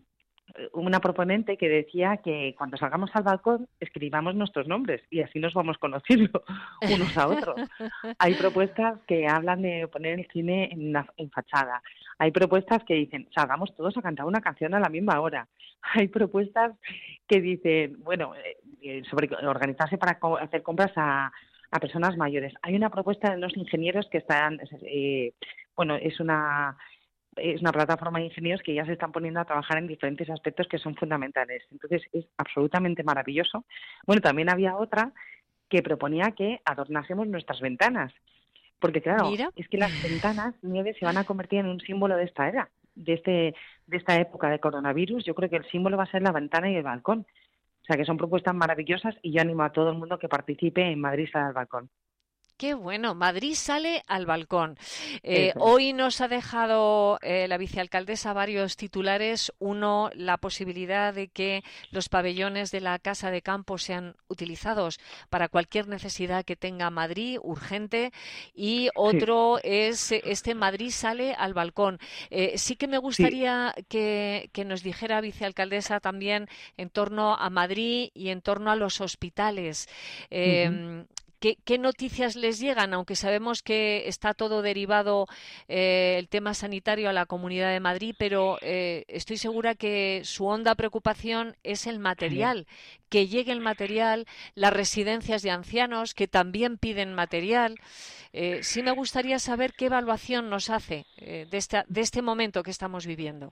una proponente que decía que cuando salgamos al balcón escribamos nuestros nombres y así nos vamos conociendo unos a otros. Hay propuestas que hablan de poner el cine en, una, en fachada. Hay propuestas que dicen, salgamos todos a cantar una canción a la misma hora. Hay propuestas que dicen, bueno, eh, sobre organizarse para co- hacer compras a, a personas mayores. Hay una propuesta de los ingenieros que están, eh, bueno, es una es una plataforma de ingenieros que ya se están poniendo a trabajar en diferentes aspectos que son fundamentales. Entonces, es absolutamente maravilloso. Bueno, también había otra que proponía que adornásemos nuestras ventanas. Porque, claro, Mira. es que las ventanas, Nieves, se van a convertir en un símbolo de esta era, de este de esta época de coronavirus. Yo creo que el símbolo va a ser la ventana y el balcón. O sea, que son propuestas maravillosas y yo animo a todo el mundo que participe en Madrid sale al balcón. Qué bueno, Madrid sale al balcón. Eh, hoy nos ha dejado eh, la vicealcaldesa varios titulares. Uno, la posibilidad de que los pabellones de la Casa de Campo sean utilizados para cualquier necesidad que tenga Madrid, urgente. Y otro sí. es este Madrid sale al balcón. Eh, sí que me gustaría sí. que, que nos dijera, vicealcaldesa, también en torno a Madrid y en torno a los hospitales. Eh, uh-huh. ¿Qué, ¿Qué noticias les llegan? Aunque sabemos que está todo derivado eh, el tema sanitario a la Comunidad de Madrid, pero eh, estoy segura que su honda preocupación es el material, sí. que llegue el material, las residencias de ancianos que también piden material. Eh, sí me gustaría saber qué evaluación nos hace eh, de, esta, de este momento que estamos viviendo.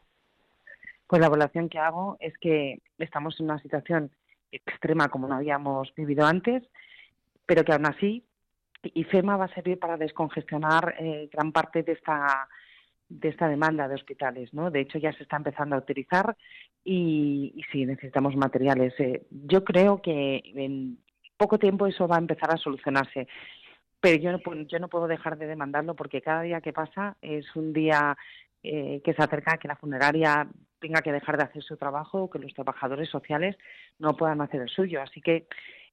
Pues la evaluación que hago es que estamos en una situación extrema como no habíamos vivido antes, pero que aún así IFEMA va a servir para descongestionar eh, gran parte de esta de esta demanda de hospitales, ¿no? De hecho, ya se está empezando a utilizar y, y sí, necesitamos materiales. Eh, yo creo que en poco tiempo eso va a empezar a solucionarse, pero yo no, yo no puedo dejar de demandarlo porque cada día que pasa es un día eh, que se acerca a que la funeraria tenga que dejar de hacer su trabajo o que los trabajadores sociales no puedan hacer el suyo. Así que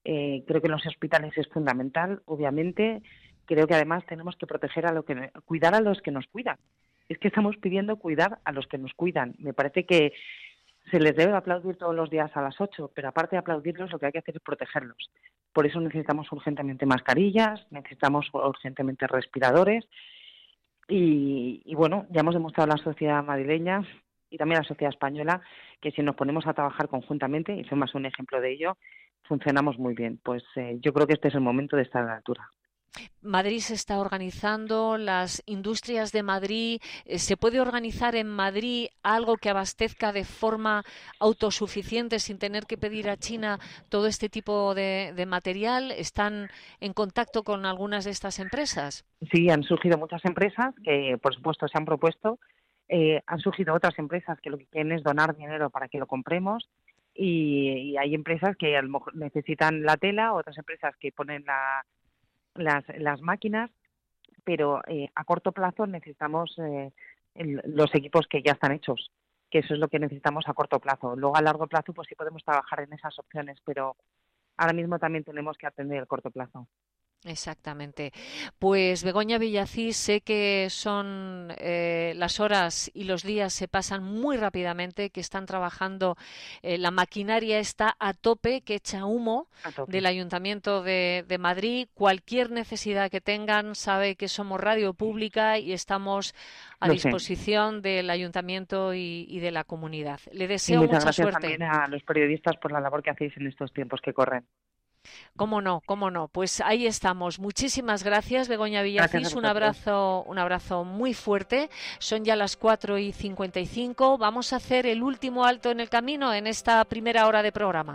Eh, creo que en los hospitales es fundamental, obviamente. Creo que además tenemos que proteger a lo que cuidar a los que nos cuidan. Es que estamos pidiendo cuidar a los que nos cuidan. Me parece que se les debe aplaudir todos los días a las ocho, pero aparte de aplaudirlos, lo que hay que hacer es protegerlos. Por eso necesitamos urgentemente mascarillas, necesitamos urgentemente respiradores y, y bueno, ya hemos demostrado a la sociedad madrileña y también a la sociedad española que si nos ponemos a trabajar conjuntamente, y FEMA es un ejemplo de ello, funcionamos muy bien. Pues eh, yo creo que este es el momento de estar a la altura. Madrid se está organizando, las industrias de Madrid, eh, ¿se puede organizar en Madrid algo que abastezca de forma autosuficiente sin tener que pedir a China todo este tipo de, de material? ¿Están en contacto con algunas de estas empresas? Sí, han surgido muchas empresas que, por supuesto, se han propuesto. Eh, han surgido otras empresas que lo que quieren es donar dinero para que lo compremos. Y, y hay empresas que a lo mejor necesitan la tela, otras empresas que ponen la Las, las máquinas, pero eh, a corto plazo necesitamos eh, el, los equipos que ya están hechos, que eso es lo que necesitamos a corto plazo. Luego a largo plazo pues sí podemos trabajar en esas opciones, pero ahora mismo también tenemos que atender el corto plazo. Exactamente. Pues Begoña Villacís, sé que son eh, las horas y los días se pasan muy rápidamente, que están trabajando, eh, la maquinaria está a tope, que echa humo tope. del Ayuntamiento de, de Madrid. Cualquier necesidad que tengan, sabe que somos radio pública y estamos a Lo disposición sé. del Ayuntamiento y, y de la comunidad. Le deseo y muchas mucha gracias suerte. También a los periodistas por la labor que hacéis en estos tiempos que corren. Cómo no, cómo no. Pues ahí estamos. Muchísimas gracias, Begoña Villacís. Un abrazo, un abrazo muy fuerte. Son ya las cuatro y cincuenta y cinco. Vamos a hacer el último alto en el camino en esta primera hora de programa.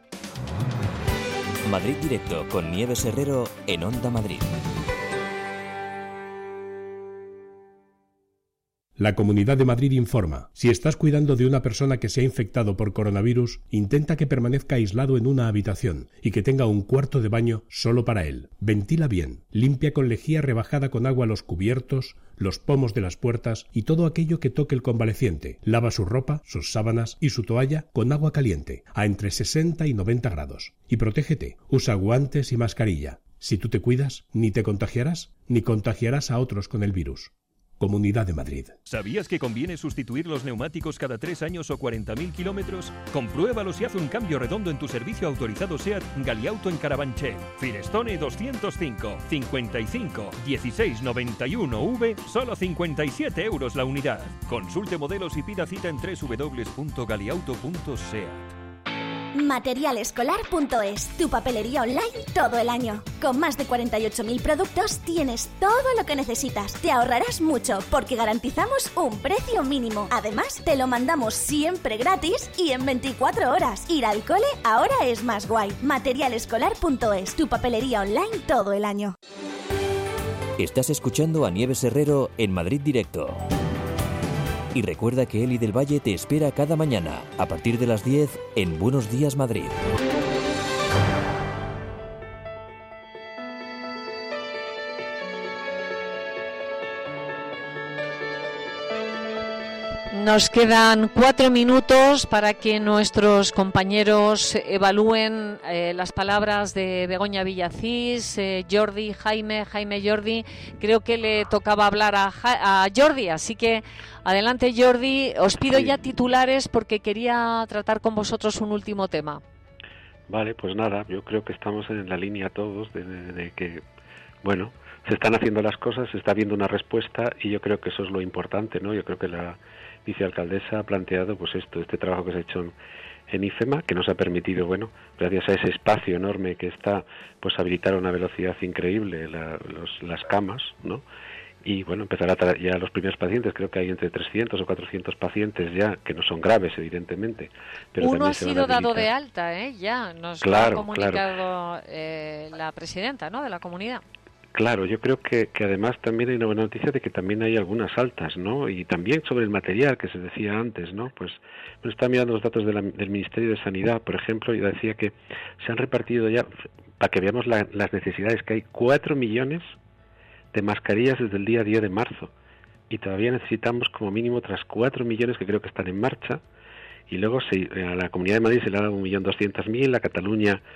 Madrid Directo con Nieves Herrero en Onda Madrid. La Comunidad de Madrid informa. Si estás cuidando de una persona que se ha infectado por coronavirus, intenta que permanezca aislado en una habitación y que tenga un cuarto de baño solo para él. Ventila bien, limpia con lejía rebajada con agua los cubiertos, los pomos de las puertas y todo aquello que toque el convaleciente. Lava su ropa, sus sábanas y su toalla con agua caliente, a entre sesenta y noventa grados. Y protégete, usa guantes y mascarilla. Si tú te cuidas, ni te contagiarás, ni contagiarás a otros con el virus. Comunidad de Madrid. ¿Sabías que conviene sustituir los neumáticos cada tres años o cuarenta mil kilómetros? Compruébalos y haz un cambio redondo en tu servicio autorizado SEAT Galiauto en Carabanchel. Firestone doscientos cinco, cincuenta y cinco, dieciséis noventa y uno V, solo cincuenta y siete euros la unidad. Consulte modelos y pida cita en doble u doble u doble u punto galiauto punto seat. material escolar punto es, tu papelería online todo el año. Con más de cuarenta y ocho mil productos tienes todo lo que necesitas. Te ahorrarás mucho porque garantizamos un precio mínimo. Además, te lo mandamos siempre gratis y en veinticuatro horas. Ir al cole ahora es más guay. material escolar punto es, tu papelería online todo el año. Estás escuchando a Nieves Herrero en Madrid Directo. Y recuerda que Eli del Valle te espera cada mañana, a partir de las diez, en Buenos Días Madrid. Nos quedan cuatro minutos para que nuestros compañeros evalúen eh, las palabras de Begoña Villacís, eh, Jordi, Jaime, Jaime, Jordi. Creo que le tocaba hablar a, ja- a Jordi, así que adelante, Jordi. Os pido ya titulares porque quería tratar con vosotros un último tema. Vale, pues nada, yo creo que estamos en la línea todos de, de, de que, bueno, se están haciendo las cosas, se está viendo una respuesta y yo creo que eso es lo importante, ¿no? Yo creo que la vicealcaldesa ha planteado pues esto, este trabajo que se ha hecho en, en IFEMA, que nos ha permitido, bueno, gracias a ese espacio enorme que está, pues habilitar a una velocidad increíble la, los, las camas, ¿no? Y bueno, empezar a traer ya los primeros pacientes, creo que hay entre trescientos o cuatrocientos pacientes ya, que no son graves, evidentemente. Pero Uno ha se sido dado habilitar. de alta, ¿eh? Ya, nos Claro, lo ha comunicado claro. eh, la presidenta, ¿no?, de la comunidad. Claro, yo creo que, que además también hay una buena noticia de que también hay algunas altas, ¿no? Y también sobre el material que se decía antes, ¿no? Pues me estaba mirando los datos de la, del Ministerio de Sanidad, por ejemplo, y decía que se han repartido ya, para que veamos la, las necesidades, que hay cuatro millones de mascarillas desde el día diez de marzo. Y todavía necesitamos como mínimo otras cuatro millones que creo que están en marcha. Y luego se, a la Comunidad de Madrid se le ha dado un millón doscientos mil, a Cataluña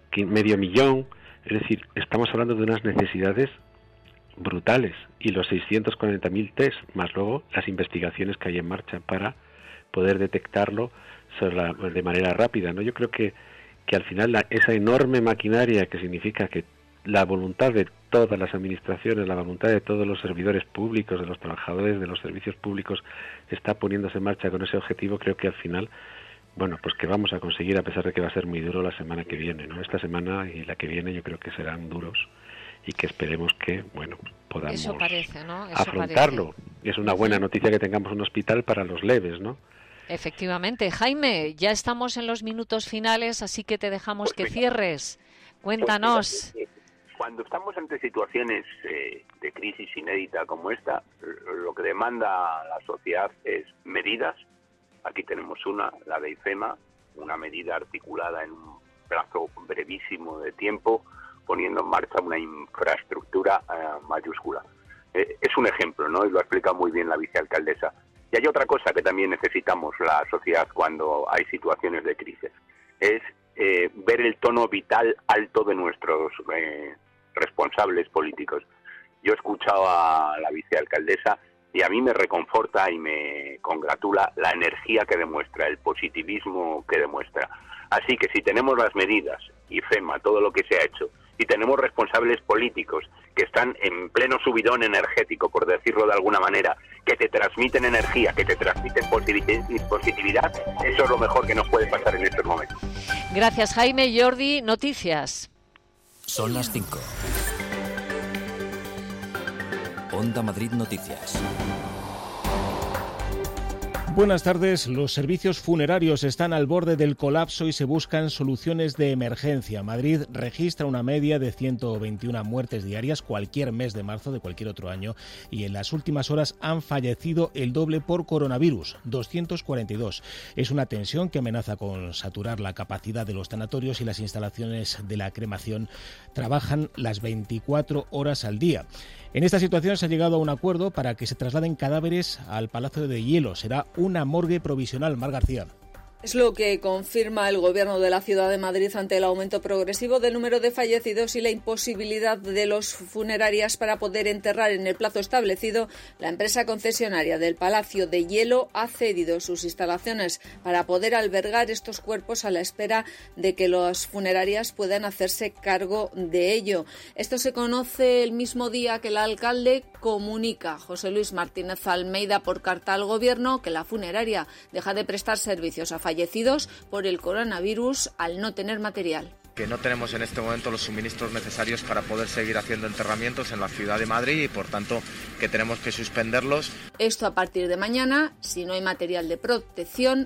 medio millón. Es decir, estamos hablando de unas necesidades brutales, y los seiscientos cuarenta mil test, más luego las investigaciones que hay en marcha para poder detectarlo de manera rápida, ¿no? Yo creo que, que al final la, esa enorme maquinaria que significa que la voluntad de todas las administraciones, la voluntad de todos los servidores públicos, de los trabajadores de los servicios públicos, está poniéndose en marcha con ese objetivo, creo que al final, bueno, pues que vamos a conseguir, a pesar de que va a ser muy duro la semana que viene, ¿no? Esta semana y la que viene yo creo que serán duros, y que esperemos que, bueno, podamos Eso parece, ¿no? Eso afrontarlo. Parece. Es una buena noticia que tengamos un hospital para los leves, ¿no? Efectivamente. Jaime, ya estamos en los minutos finales, así que te dejamos pues que venga. cierres. Cuéntanos. Pues, cuando estamos ante situaciones eh, de crisis inédita como esta, lo que demanda la sociedad es medidas. Aquí tenemos una, la de IFEMA, una medida articulada en un plazo brevísimo de tiempo, poniendo en marcha una infraestructura eh, mayúscula. Eh, es un ejemplo, ¿no? Y lo ha explicado muy bien la vicealcaldesa. Y hay otra cosa que también necesitamos la sociedad cuando hay situaciones de crisis, es eh, ver el tono vital alto de nuestros eh, responsables políticos. Yo he escuchado a la vicealcaldesa y a mí me reconforta y me congratula la energía que demuestra, el positivismo que demuestra. Así que si tenemos las medidas, IFEMA, todo lo que se ha hecho, y tenemos responsables políticos que están en pleno subidón energético, por decirlo de alguna manera, que te transmiten energía, que te transmiten positividad, eso es lo mejor que nos puede pasar en estos momentos. Gracias, Jaime. Jordi, noticias. Son las cinco. Onda Madrid Noticias. Buenas tardes. Los servicios funerarios están al borde del colapso y se buscan soluciones de emergencia. Madrid registra una media de ciento veintiuna muertes diarias cualquier mes de marzo de cualquier otro año, y en las últimas horas han fallecido el doble por coronavirus, doscientos cuarenta y dos. Es una tensión que amenaza con saturar la capacidad de los tanatorios, y las instalaciones de la cremación trabajan las veinticuatro horas al día. En esta situación se ha llegado a un acuerdo para que se trasladen cadáveres al Palacio de Hielo. Será una morgue provisional. Mar García. Es lo que confirma el Gobierno de la Ciudad de Madrid ante el aumento progresivo del número de fallecidos y la imposibilidad de los funerarias para poder enterrar en el plazo establecido. La empresa concesionaria del Palacio de Hielo ha cedido sus instalaciones para poder albergar estos cuerpos a la espera de que las funerarias puedan hacerse cargo de ello. Esto se conoce el mismo día que el alcalde comunica, José Luis Martínez Almeida, por carta al Gobierno, que la funeraria deja de prestar servicios a fallecidos por el coronavirus al no tener material. Que no tenemos en este momento los suministros necesarios para poder seguir haciendo enterramientos en la ciudad de Madrid y por tanto que tenemos que suspenderlos. Esto a partir de mañana, si no hay material de protección.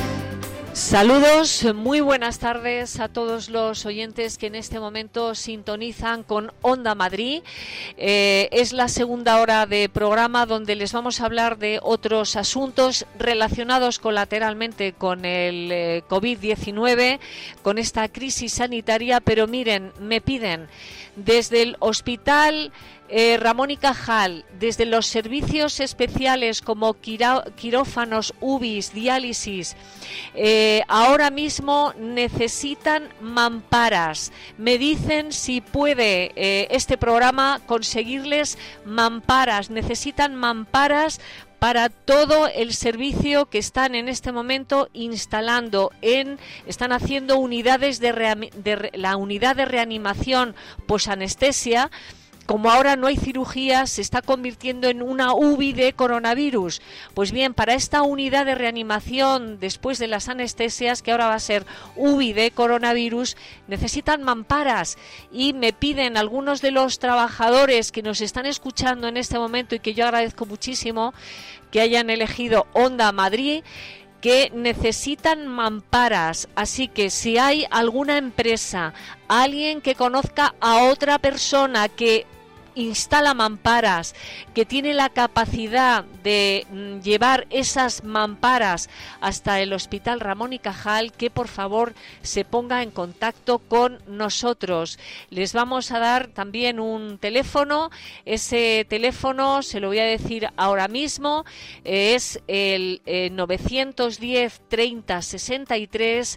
Saludos, muy buenas tardes a todos los oyentes que en este momento sintonizan con Onda Madrid. Eh, es la segunda hora de programa donde les vamos a hablar de otros asuntos relacionados colateralmente con el eh, covid diecinueve, con esta crisis sanitaria, pero miren, me piden desde el hospital Eh, Ramón y Cajal, desde los servicios especiales como quiró, quirófanos, U B Is, diálisis, eh, ahora mismo necesitan mamparas. Me dicen si puede eh, este programa conseguirles mamparas. Necesitan mamparas para todo el servicio que están en este momento instalando en, están haciendo unidades de, rea, de la unidad de reanimación posanestesia. Como ahora no hay cirugía, se está convirtiendo en una U B I de coronavirus. Pues bien, para esta unidad de reanimación después de las anestesias, que ahora va a ser U B I de coronavirus, necesitan mamparas, y me piden algunos de los trabajadores que nos están escuchando en este momento, y que yo agradezco muchísimo que hayan elegido Onda Madrid, que necesitan mamparas. Así que si hay alguna empresa, alguien que conozca a otra persona que instala mamparas, que tiene la capacidad de mm, llevar esas mamparas hasta el Hospital Ramón y Cajal, que por favor se ponga en contacto con nosotros. Les vamos a dar también un teléfono. Ese teléfono se lo voy a decir ahora mismo, eh, es el eh, novecientos diez treinta sesenta y tres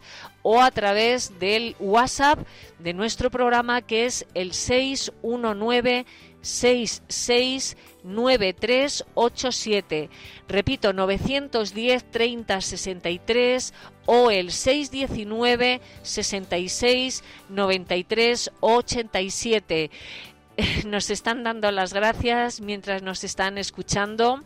o a través del WhatsApp de nuestro programa, que es el seis uno nueve seis seis nueve tres ocho siete. Repito, novecientos diez treinta sesenta y tres o el seis uno nueve sesenta y seis noventa y tres ochenta y siete. Nos están dando las gracias mientras nos están escuchando.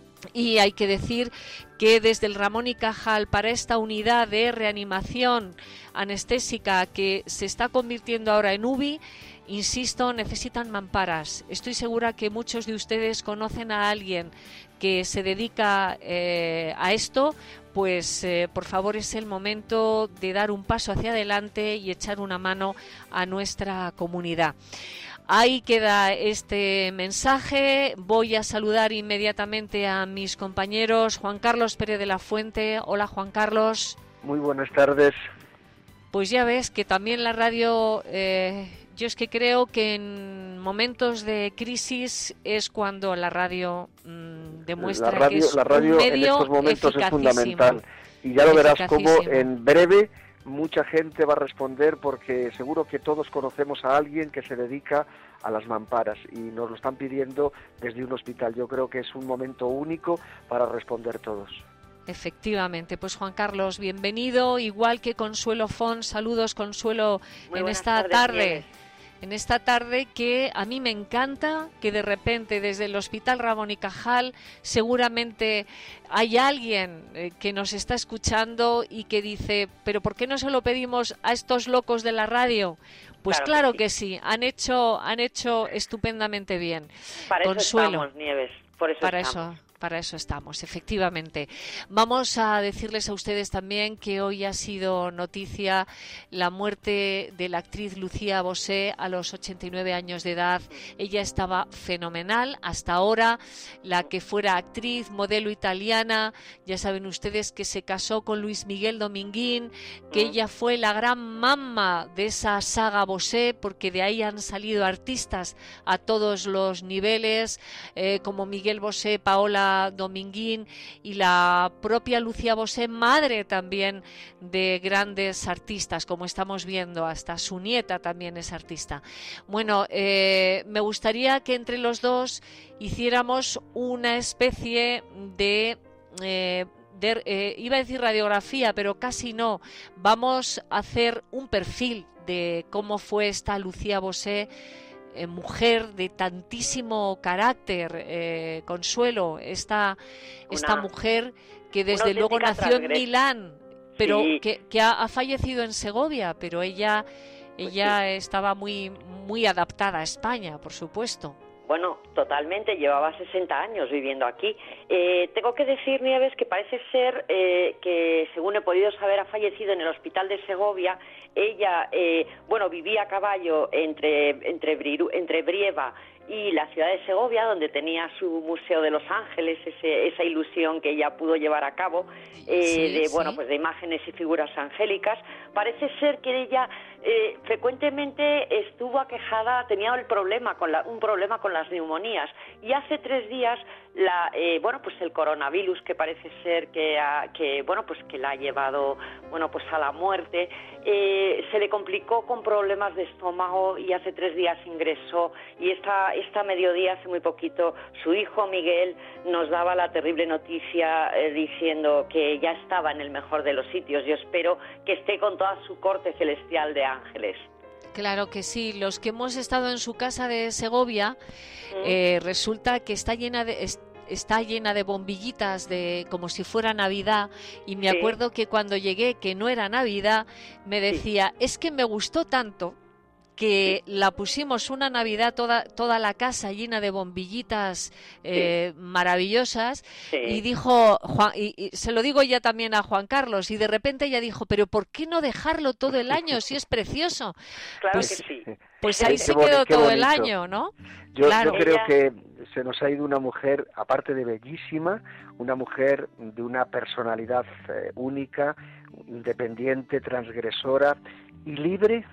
Y hay que decir que desde el Ramón y Cajal, para esta unidad de reanimación anestésica que se está convirtiendo ahora en U B I, insisto, necesitan mamparas. Estoy segura que muchos de ustedes conocen a alguien que se dedica eh, a esto. Pues eh, por favor, es el momento de dar un paso hacia adelante y echar una mano a nuestra comunidad. Ahí queda este mensaje. Voy a saludar inmediatamente a mis compañeros. Juan Carlos Pérez de la Fuente. Hola, Juan Carlos. Muy buenas tardes. Pues ya ves que también la radio, eh, yo es que creo que en momentos de crisis es cuando la radio mmm, demuestra la radio, que es la radio un medio en estos momentos es fundamental. Y ya lo verás como en breve mucha gente va a responder, porque seguro que todos conocemos a alguien que se dedica a las mamparas y nos lo están pidiendo desde un hospital. Yo creo que es un momento único para responder todos. Efectivamente, pues Juan Carlos, bienvenido, igual que Consuelo Font. Saludos, Consuelo, Muy en esta tardes, tarde. Nieves. En esta tarde que a mí me encanta que de repente desde el Hospital Ramón y Cajal seguramente hay alguien eh, que nos está escuchando y que dice, pero ¿por qué no se lo pedimos a estos locos de la radio? Pues claro, claro que, sí. que sí, han hecho han hecho estupendamente bien. Para Consuelo, eso estamos, Nieves, por eso para estamos. eso Para eso estamos, efectivamente. Vamos a decirles a ustedes también que hoy ha sido noticia la muerte de la actriz Lucía Bosé a los ochenta y nueve años de edad. Ella estaba fenomenal hasta ahora, la que fuera actriz, modelo italiana. Ya saben ustedes que se casó con Luis Miguel Dominguín, que ella fue la gran mamá de esa saga Bosé, porque de ahí han salido artistas a todos los niveles, eh, como Miguel Bosé, Paola Dominguín y la propia Lucía Bosé, madre también de grandes artistas, como estamos viendo, hasta su nieta también es artista. Bueno, eh, me gustaría que entre los dos hiciéramos una especie de... Eh, de eh, iba a decir radiografía, pero casi no. Vamos a hacer un perfil de cómo fue esta Lucía Bosé, Eh, mujer de tantísimo carácter, eh, Consuelo, esta, una, esta mujer que desde luego nació en Milán, pero sí. que, que ha, ha fallecido en Segovia, pero ella, ella pues sí. estaba muy, muy adaptada a España, por supuesto. Bueno, totalmente, llevaba sesenta años viviendo aquí. Eh, tengo que decir, Nieves, que parece ser eh, que, según he podido saber, ha fallecido en el hospital de Segovia. Ella, eh, bueno, vivía a caballo entre, entre, Briru, entre Brieva y la ciudad de Segovia, donde tenía su Museo de los Ángeles, ese, esa ilusión que ella pudo llevar a cabo, eh, sí, de, sí. bueno, pues de imágenes y figuras angélicas. Parece ser que ella eh, frecuentemente estuvo aquejada, tenía el problema con la, un problema con las neumonías, y hace tres días la, eh, bueno, pues el coronavirus, que parece ser que, ha, que, bueno, pues que la ha llevado, bueno, pues a la muerte, eh, se le complicó con problemas de estómago y hace tres días ingresó, y esta, esta mediodía, hace muy poquito, su hijo Miguel nos daba la terrible noticia eh, diciendo que ya estaba en el mejor de los sitios. Yo espero que esté con toda su corte celestial de ángeles. Claro que sí, los que hemos estado en su casa de Segovia, ¿Mm? eh, resulta que está llena de... está llena de bombillitas de como si fuera Navidad, y me sí. acuerdo que cuando llegué, que no era Navidad, me decía, sí. es que me gustó tanto que sí. la pusimos una Navidad toda toda la casa llena de bombillitas eh, sí. maravillosas, sí. y dijo Juan, y, y se lo digo ya también a Juan Carlos, y de repente ella dijo, pero ¿por qué no dejarlo todo el año si es precioso? Claro pues, que sí. Pues ahí se quedó todo el año, ¿no? Yo, claro. yo creo que se nos ha ido una mujer, aparte de bellísima, una mujer de una personalidad eh, única, independiente, transgresora y libre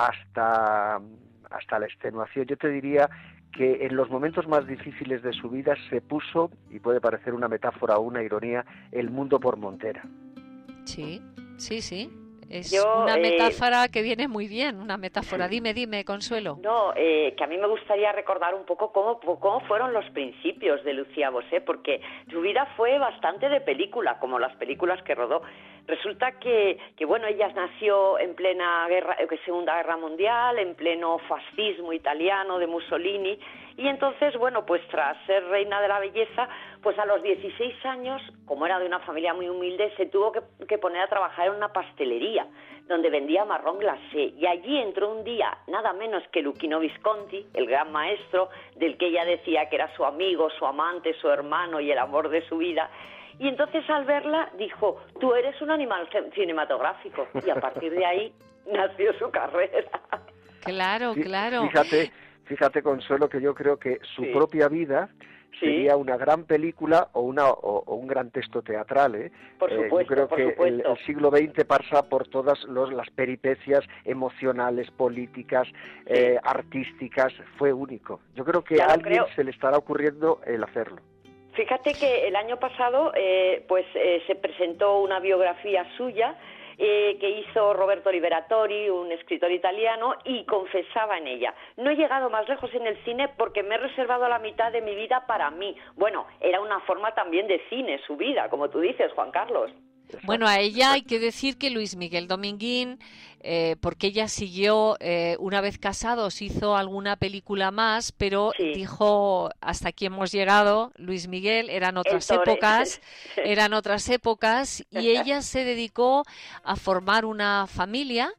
hasta, hasta la extenuación. Yo te diría que en los momentos más difíciles de su vida se puso, y puede parecer una metáfora o una ironía, el mundo por montera. Sí, sí, sí. Es Yo, una eh, metáfora que viene muy bien, una metáfora. Dime, dime, Consuelo. No, eh, que a mí me gustaría recordar un poco cómo, cómo fueron los principios de Lucía Bosé, porque su vida fue bastante de película, como las películas que rodó. Resulta que, que bueno, ella nació en plena guerra, Segunda Guerra Mundial, en pleno fascismo italiano de Mussolini, y entonces, bueno, pues tras ser reina de la belleza, pues a los dieciséis años, como era de una familia muy humilde, se tuvo que, que poner a trabajar en una pastelería, donde vendía marrón glacé, y allí entró un día nada menos que Luchino Visconti, el gran maestro, del que ella decía que era su amigo, su amante, su hermano y el amor de su vida. Y entonces al verla dijo, tú eres un animal cinematográfico, y a partir de ahí nació su carrera. Claro, Sí, claro. Fíjate, fíjate, Consuelo, que yo creo que su Sí. propia vida Sí. sería una gran película o una o, o un gran texto teatral, ¿eh? Por Eh, yo supuesto, creo por que el, supuesto. el siglo veinte pasa por todas los, las peripecias emocionales, políticas, eh, artísticas, fue único. Yo creo que Ya a lo alguien creo. se le estará ocurriendo el hacerlo. Fíjate que el año pasado eh, pues eh, se presentó una biografía suya eh, que hizo Roberto Liberatori, un escritor italiano, y confesaba en ella: no he llegado más lejos en el cine porque me he reservado la mitad de mi vida para mí. Bueno, era una forma también de cine su vida, como tú dices, Juan Carlos. Bueno, a ella hay que decir que Luis Miguel Dominguín, eh, porque ella siguió, eh, una vez casados, hizo alguna película más, pero dijo, hasta aquí hemos llegado, Luis Miguel, eran otras tore. épocas, eran otras épocas, y ella se dedicó a formar una familia.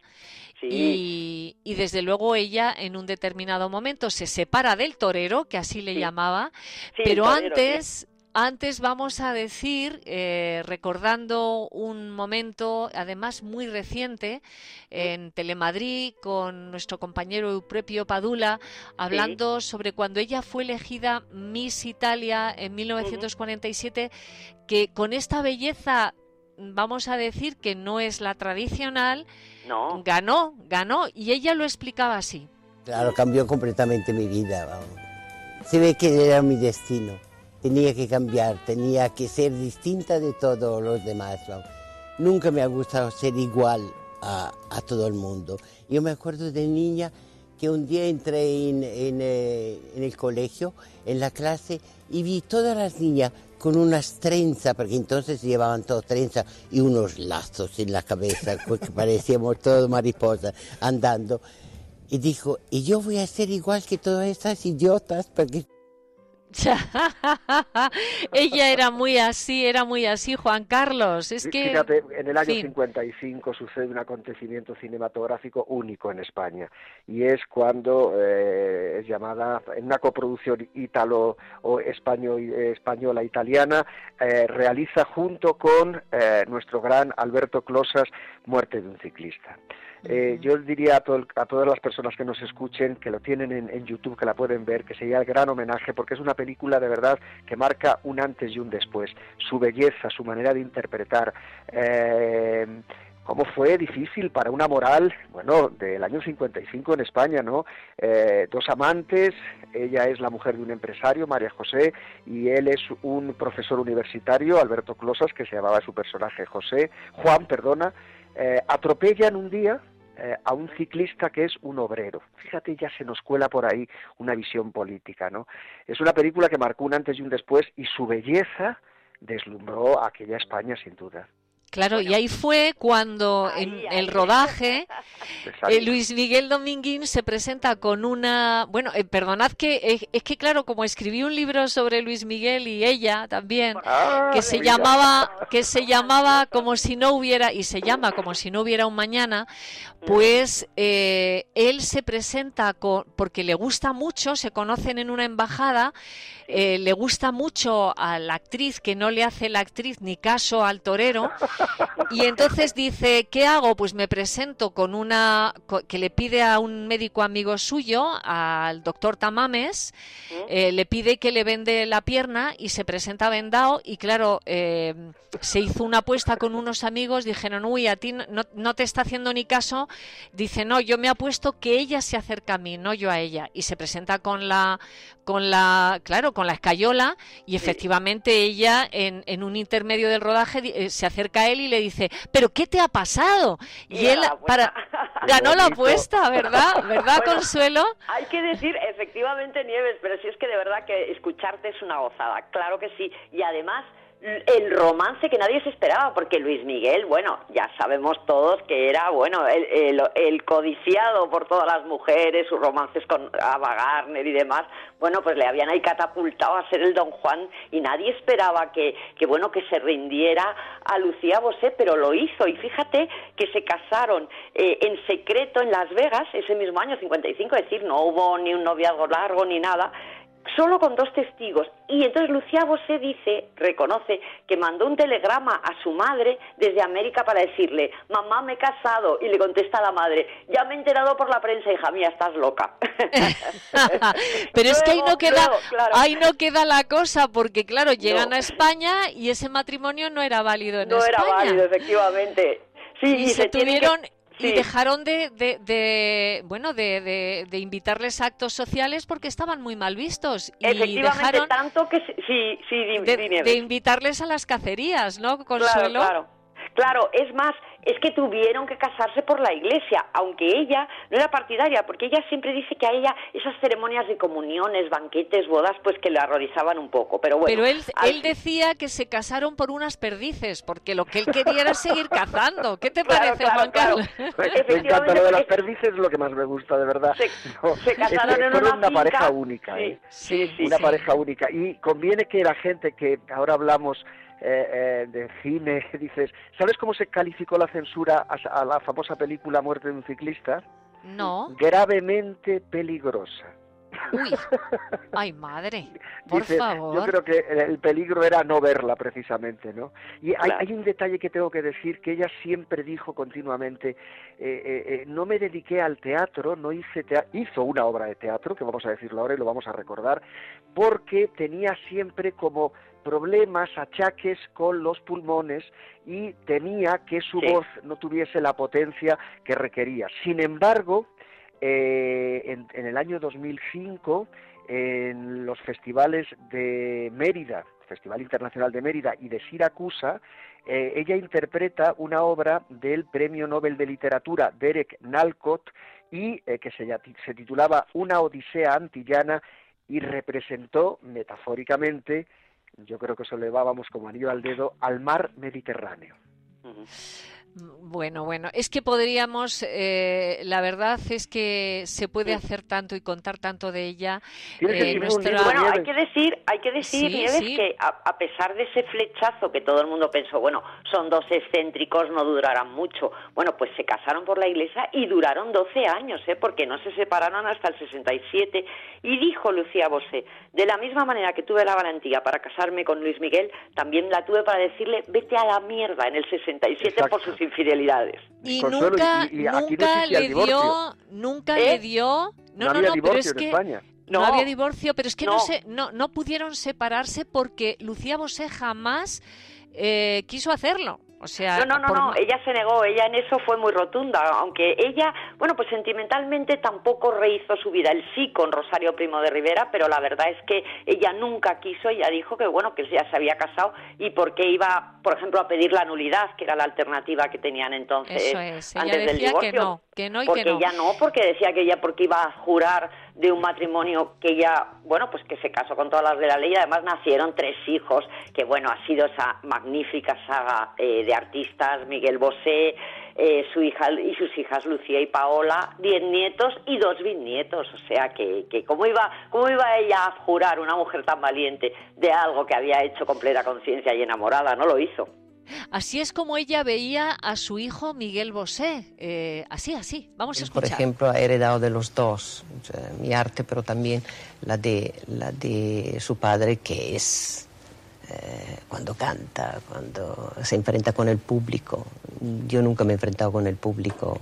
Y, y desde luego ella en un determinado momento se separa del torero, que así le llamaba, Sí, pero el torero, antes... Antes vamos a decir, eh, recordando un momento, además muy reciente, en Telemadrid, con nuestro compañero Eupropio Padula, hablando sobre cuando ella fue elegida Miss Italia en mil novecientos cuarenta y siete, que con esta belleza, vamos a decir que no es la tradicional, no. ganó, ganó, y ella lo explicaba así. Claro, cambió completamente mi vida, vamos. Se ve que era mi destino. Tenía que cambiar, tenía que ser distinta de todos los demás. Vamos. Nunca me ha gustado ser igual a, a todo el mundo. Yo me acuerdo de niña que un día entré en, en, eh, en el colegio, en la clase, y vi todas las niñas con unas trenzas, porque entonces llevaban todas trenzas y unos lazos en la cabeza, porque parecíamos todos mariposas andando. Y dijo, y yo voy a ser igual que todas esas idiotas, porque... Ella era muy así, era muy así, Juan Carlos. Es que Fíjate, en el año sí. cincuenta y cinco sucede un acontecimiento cinematográfico único en España, y es cuando eh, es llamada, en una coproducción ítalo o español, eh, española italiana, eh, realiza junto con eh, nuestro gran Alberto Closas Muerte de un ciclista. Eh, yo diría a, to a todas las personas que nos escuchen, que lo tienen en, en YouTube, que la pueden ver, que sería el gran homenaje, porque es una película de verdad que marca un antes y un después. Su belleza, su manera de interpretar, eh, cómo fue difícil para una moral, bueno, del año cincuenta y cinco en España, ¿no? Eh, dos amantes, ella es la mujer de un empresario, María José, y él es un profesor universitario, Alberto Closas, que se llamaba su personaje José, Juan, perdona, eh, atropellan un día eh, a un ciclista que es un obrero. Fíjate, ya se nos cuela por ahí una visión política, ¿no? Es una película que marcó un antes y un después, y su belleza deslumbró a aquella España sin duda. Claro, y ahí fue cuando en el rodaje eh, Luis Miguel Dominguín se presenta con una... Bueno, eh, perdonad que eh, es que claro, como escribí un libro sobre Luis Miguel y ella también, ah, que se mira. llamaba que se llamaba Como si no hubiera, y se llama Como si no hubiera un mañana, pues eh, él se presenta con, porque le gusta mucho, se conocen en una embajada, eh, le gusta mucho a la actriz, que no le hace la actriz ni caso al torero, y entonces dice, ¿qué hago? Pues me presento con una, que le pide a un médico amigo suyo, al doctor Tamames, eh, le pide que le vende la pierna y se presenta vendado, y claro, eh, se hizo una apuesta con unos amigos, dijeron, uy, a ti no, no te está haciendo ni caso, dice, no, yo me apuesto que ella se acerca a mí, no yo a ella, y se presenta con la con la, claro, con la escayola y efectivamente ella en, en un intermedio del rodaje eh, se acerca a él y le dice, ¿pero qué te ha pasado? Y, y él para ganó la apuesta, ¿verdad? ¿Verdad, bueno, Consuelo? Hay que decir, efectivamente, Nieves, pero sí es que de verdad que escucharte es una gozada, claro que sí, y además el romance que nadie se esperaba, porque Luis Miguel, bueno, ya sabemos todos que era, bueno, el, el, el codiciado por todas las mujeres, sus romances con Ava Gardner y demás, bueno, pues le habían ahí catapultado a ser el Don Juan y nadie esperaba que, que bueno, que se rindiera a Lucía Bosé, pero lo hizo, y fíjate que se casaron eh, en secreto en Las Vegas ese mismo año, cincuenta y cinco, es decir, no hubo ni un noviazgo largo ni nada, solo con dos testigos. Y entonces Lucía Bosé dice, reconoce, que mandó un telegrama a su madre desde América para decirle, mamá, me he casado, y le contesta a la madre, ya me he enterado por la prensa, hija mía, estás loca. Pero es que ahí no queda, luego, claro. ahí no queda la cosa, porque claro, llegan no. a España y ese matrimonio no era válido en no España. No era válido, efectivamente. Sí, y, y se, se tuvieron... Que... Y sí. dejaron de, de, de bueno, de, de, de invitarles a actos sociales porque estaban muy mal vistos. Y efectivamente, dejaron tanto que sí, sí, de, de invitarles a las cacerías, ¿no, Consuelo? Claro, claro. Claro, es más, es que tuvieron que casarse por la iglesia, aunque ella no era partidaria, porque ella siempre dice que a ella esas ceremonias de comuniones, banquetes, bodas, pues que la horrorizaban un poco, pero bueno. Pero él, al... él decía que se casaron por unas perdices, porque lo que él quería era seguir cazando. ¿Qué te claro, parece, claro, Juan claro. Carlos? Me encanta lo de las perdices, es lo que más me gusta, de verdad. Se, no, se casaron es, en fueron una, una finca. pareja única, sí, ¿eh? sí, sí, una sí. pareja única. Y conviene que la gente que ahora hablamos Eh, eh, de cine, dices, ¿sabes cómo se calificó la censura a, a la famosa película Muerte de un ciclista? No. Gravemente peligrosa. Uy, ay madre, por Dices, favor. Yo creo que el peligro era no verla precisamente, ¿no? Y hay, claro. hay un detalle que tengo que decir, que ella siempre dijo continuamente, eh, eh, eh, no me dediqué al teatro, no hice teatro, hizo una obra de teatro, que vamos a decirlo ahora y lo vamos a recordar, porque tenía siempre como problemas, achaques con los pulmones y temía que su sí. voz no tuviese la potencia que requería. Sin embargo, eh, en, en el año dos mil cinco, en los festivales de Mérida, Festival Internacional de Mérida y de Siracusa, eh, ella interpreta una obra del Premio Nobel de Literatura Derek Nalcott y eh, que se, se titulaba Una Odisea Antillana, y representó metafóricamente, yo creo que eso le va, vamos, como anillo al dedo, al mar Mediterráneo. Uh-huh. Bueno, bueno, es que podríamos, eh, la verdad es que se puede hacer tanto y contar tanto de ella. Eh, nuestra... Bueno, hay que decir, hay que decir, sí, Nieves, sí. que a, a pesar de ese flechazo que todo el mundo pensó, bueno, son dos excéntricos, no durarán mucho. Bueno, pues se casaron por la iglesia y duraron doce años, ¿eh? Porque no se separaron hasta el sesenta y siete. Y dijo Lucía Bosé, de la misma manera que tuve la valentía para casarme con Luis Miguel, también la tuve para decirle, vete a la mierda en el sesenta y siete. Exacto. Por sus infidelidades. Y Consuelo, nunca, y, y nunca no le divorcio. dio, nunca ¿Eh? le dio, no, no, no, había no, pero es en que España. no. no había divorcio, pero es que no, no se, no, no pudieron separarse porque Lucía Bosé jamás eh, quiso hacerlo. O sea, no, no, no, por... no, ella se negó, ella en eso fue muy rotunda, aunque ella, bueno, pues sentimentalmente tampoco rehizo su vida, él sí con Rosario Primo de Rivera, pero la verdad es que ella nunca quiso, ella dijo que bueno, que ya se había casado y porque iba, por ejemplo, a pedir la nulidad, que era la alternativa que tenían entonces. Eso es, ella antes decía del divorcio. que no, que no y porque que no. ella no, porque decía que ella porque iba a jurar de un matrimonio que ella, bueno, pues que se casó con todas las de la ley, y además nacieron tres hijos, que bueno, ha sido esa magnífica saga eh, de artistas, Miguel Bosé, eh, su hija y sus hijas Lucía y Paola, diez nietos y dos bisnietos, o sea que, que cómo iba, cómo iba ella a jurar, una mujer tan valiente, de algo que había hecho con plena conciencia y enamorada, no lo hizo. Así es como ella veía a su hijo Miguel Bosé, eh, así, así, vamos a escuchar. Por ejemplo, ha heredado de los dos, o sea, mi arte, pero también la de, la de su padre, que es eh, cuando canta, cuando se enfrenta con el público. Yo nunca me he enfrentado con el público,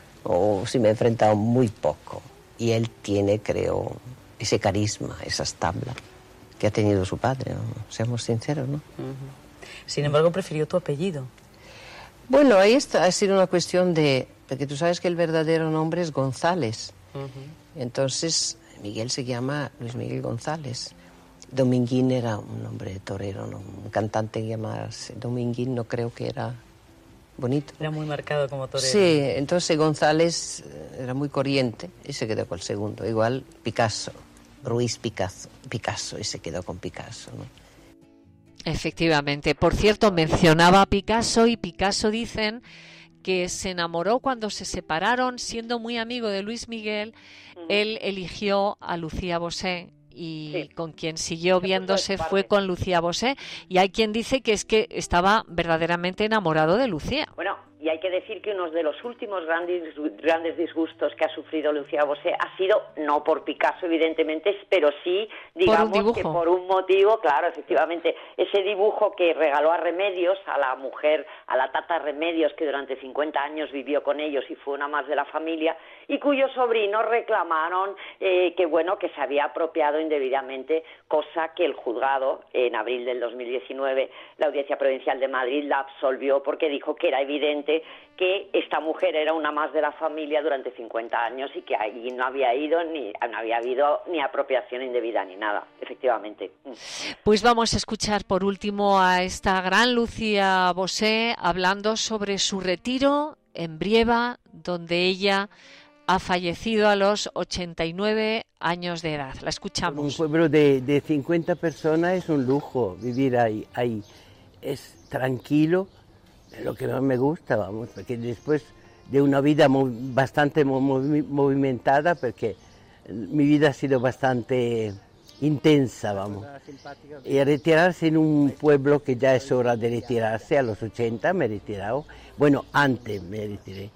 o sí me he enfrentado muy poco, y él tiene, creo, ese carisma, esas tablas que ha tenido su padre, ¿no? Seamos sinceros, ¿no? Uh-huh. Sin embargo, prefirió tu apellido. Bueno, ahí está, ha sido una cuestión de... Porque tú sabes que el verdadero nombre es González. Uh-huh. Entonces, Miguel se llama Luis Miguel González. Dominguín era un nombre torero, ¿no? Un cantante llamarse Dominguín no creo que era bonito. Era muy marcado como torero. Sí, entonces González era muy corriente y se quedó con el segundo. Igual Picasso, Ruiz Picasso, Picasso y se quedó con Picasso, ¿no? Efectivamente. Por cierto, mencionaba a Picasso y Picasso dicen que se enamoró cuando se separaron, siendo muy amigo de Luis Miguel, mm. él eligió a Lucía Bosé y sí. con quien siguió viéndose fue con Lucía Bosé, y hay quien dice que es que estaba verdaderamente enamorado de Lucía. Bueno, y hay que decir que uno de los últimos grandes, grandes disgustos que ha sufrido Lucía Bosé ha sido, no por Picasso evidentemente, pero sí, digamos, por que por un motivo, claro, efectivamente, ese dibujo que regaló a Remedios, a la mujer, a la Tata Remedios, que durante cincuenta años vivió con ellos y fue una más de la familia, y cuyos sobrinos reclamaron eh, que, bueno, que se había apropiado indebidamente, cosa que el juzgado, en abril del dos mil diecinueve, la Audiencia Provincial de Madrid la absolvió porque dijo que era evidente que esta mujer era una más de la familia durante cincuenta años y que allí no había ido ni no había habido ni apropiación indebida ni nada, efectivamente. Pues vamos a escuchar por último a esta gran Lucía Bosé hablando sobre su retiro en Brieva, donde ella ha fallecido a los ochenta y nueve años de edad. La escuchamos. Un pueblo de, de cincuenta personas es un lujo vivir ahí, ahí. Es tranquilo. Lo que más me gusta, vamos, porque después de una vida muy, bastante movi movimentada, porque mi vida ha sido bastante intensa, vamos, y retirarse en un pueblo que ya es hora de retirarse, a los ochenta me he retirado, bueno, antes me retiré.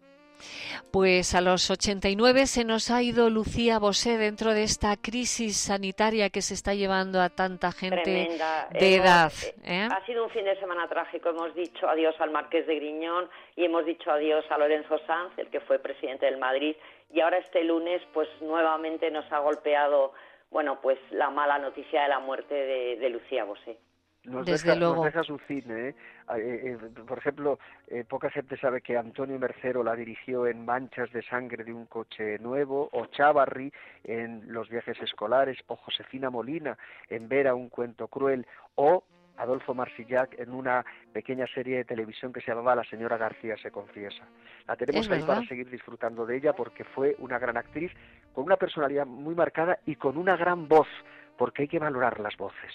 Pues a los ochenta y nueve se nos ha ido Lucía Bosé dentro de esta crisis sanitaria que se está llevando a tanta gente Tremenda. de hemos, edad. ¿eh? Ha sido un fin de semana trágico. Hemos dicho adiós al Marqués de Griñón y hemos dicho adiós a Lorenzo Sanz, el que fue presidente del Madrid. Y ahora este lunes, pues nuevamente nos ha golpeado, bueno, pues la mala noticia de la muerte de, de Lucía Bosé. Nos Desde deja, luego. nos deja su cine, ¿eh? Eh, eh, por ejemplo, eh, poca gente sabe que Antonio Mercero la dirigió en Manchas de sangre de un coche nuevo, o Chávarri en Los viajes escolares, o Josefina Molina en Vera, un cuento cruel, o Adolfo Marsillac en una pequeña serie de televisión que se llamaba La señora García se confiesa. La tenemos ahí para seguir disfrutando de ella porque fue una gran actriz, con una personalidad muy marcada y con una gran voz, porque hay que valorar las voces.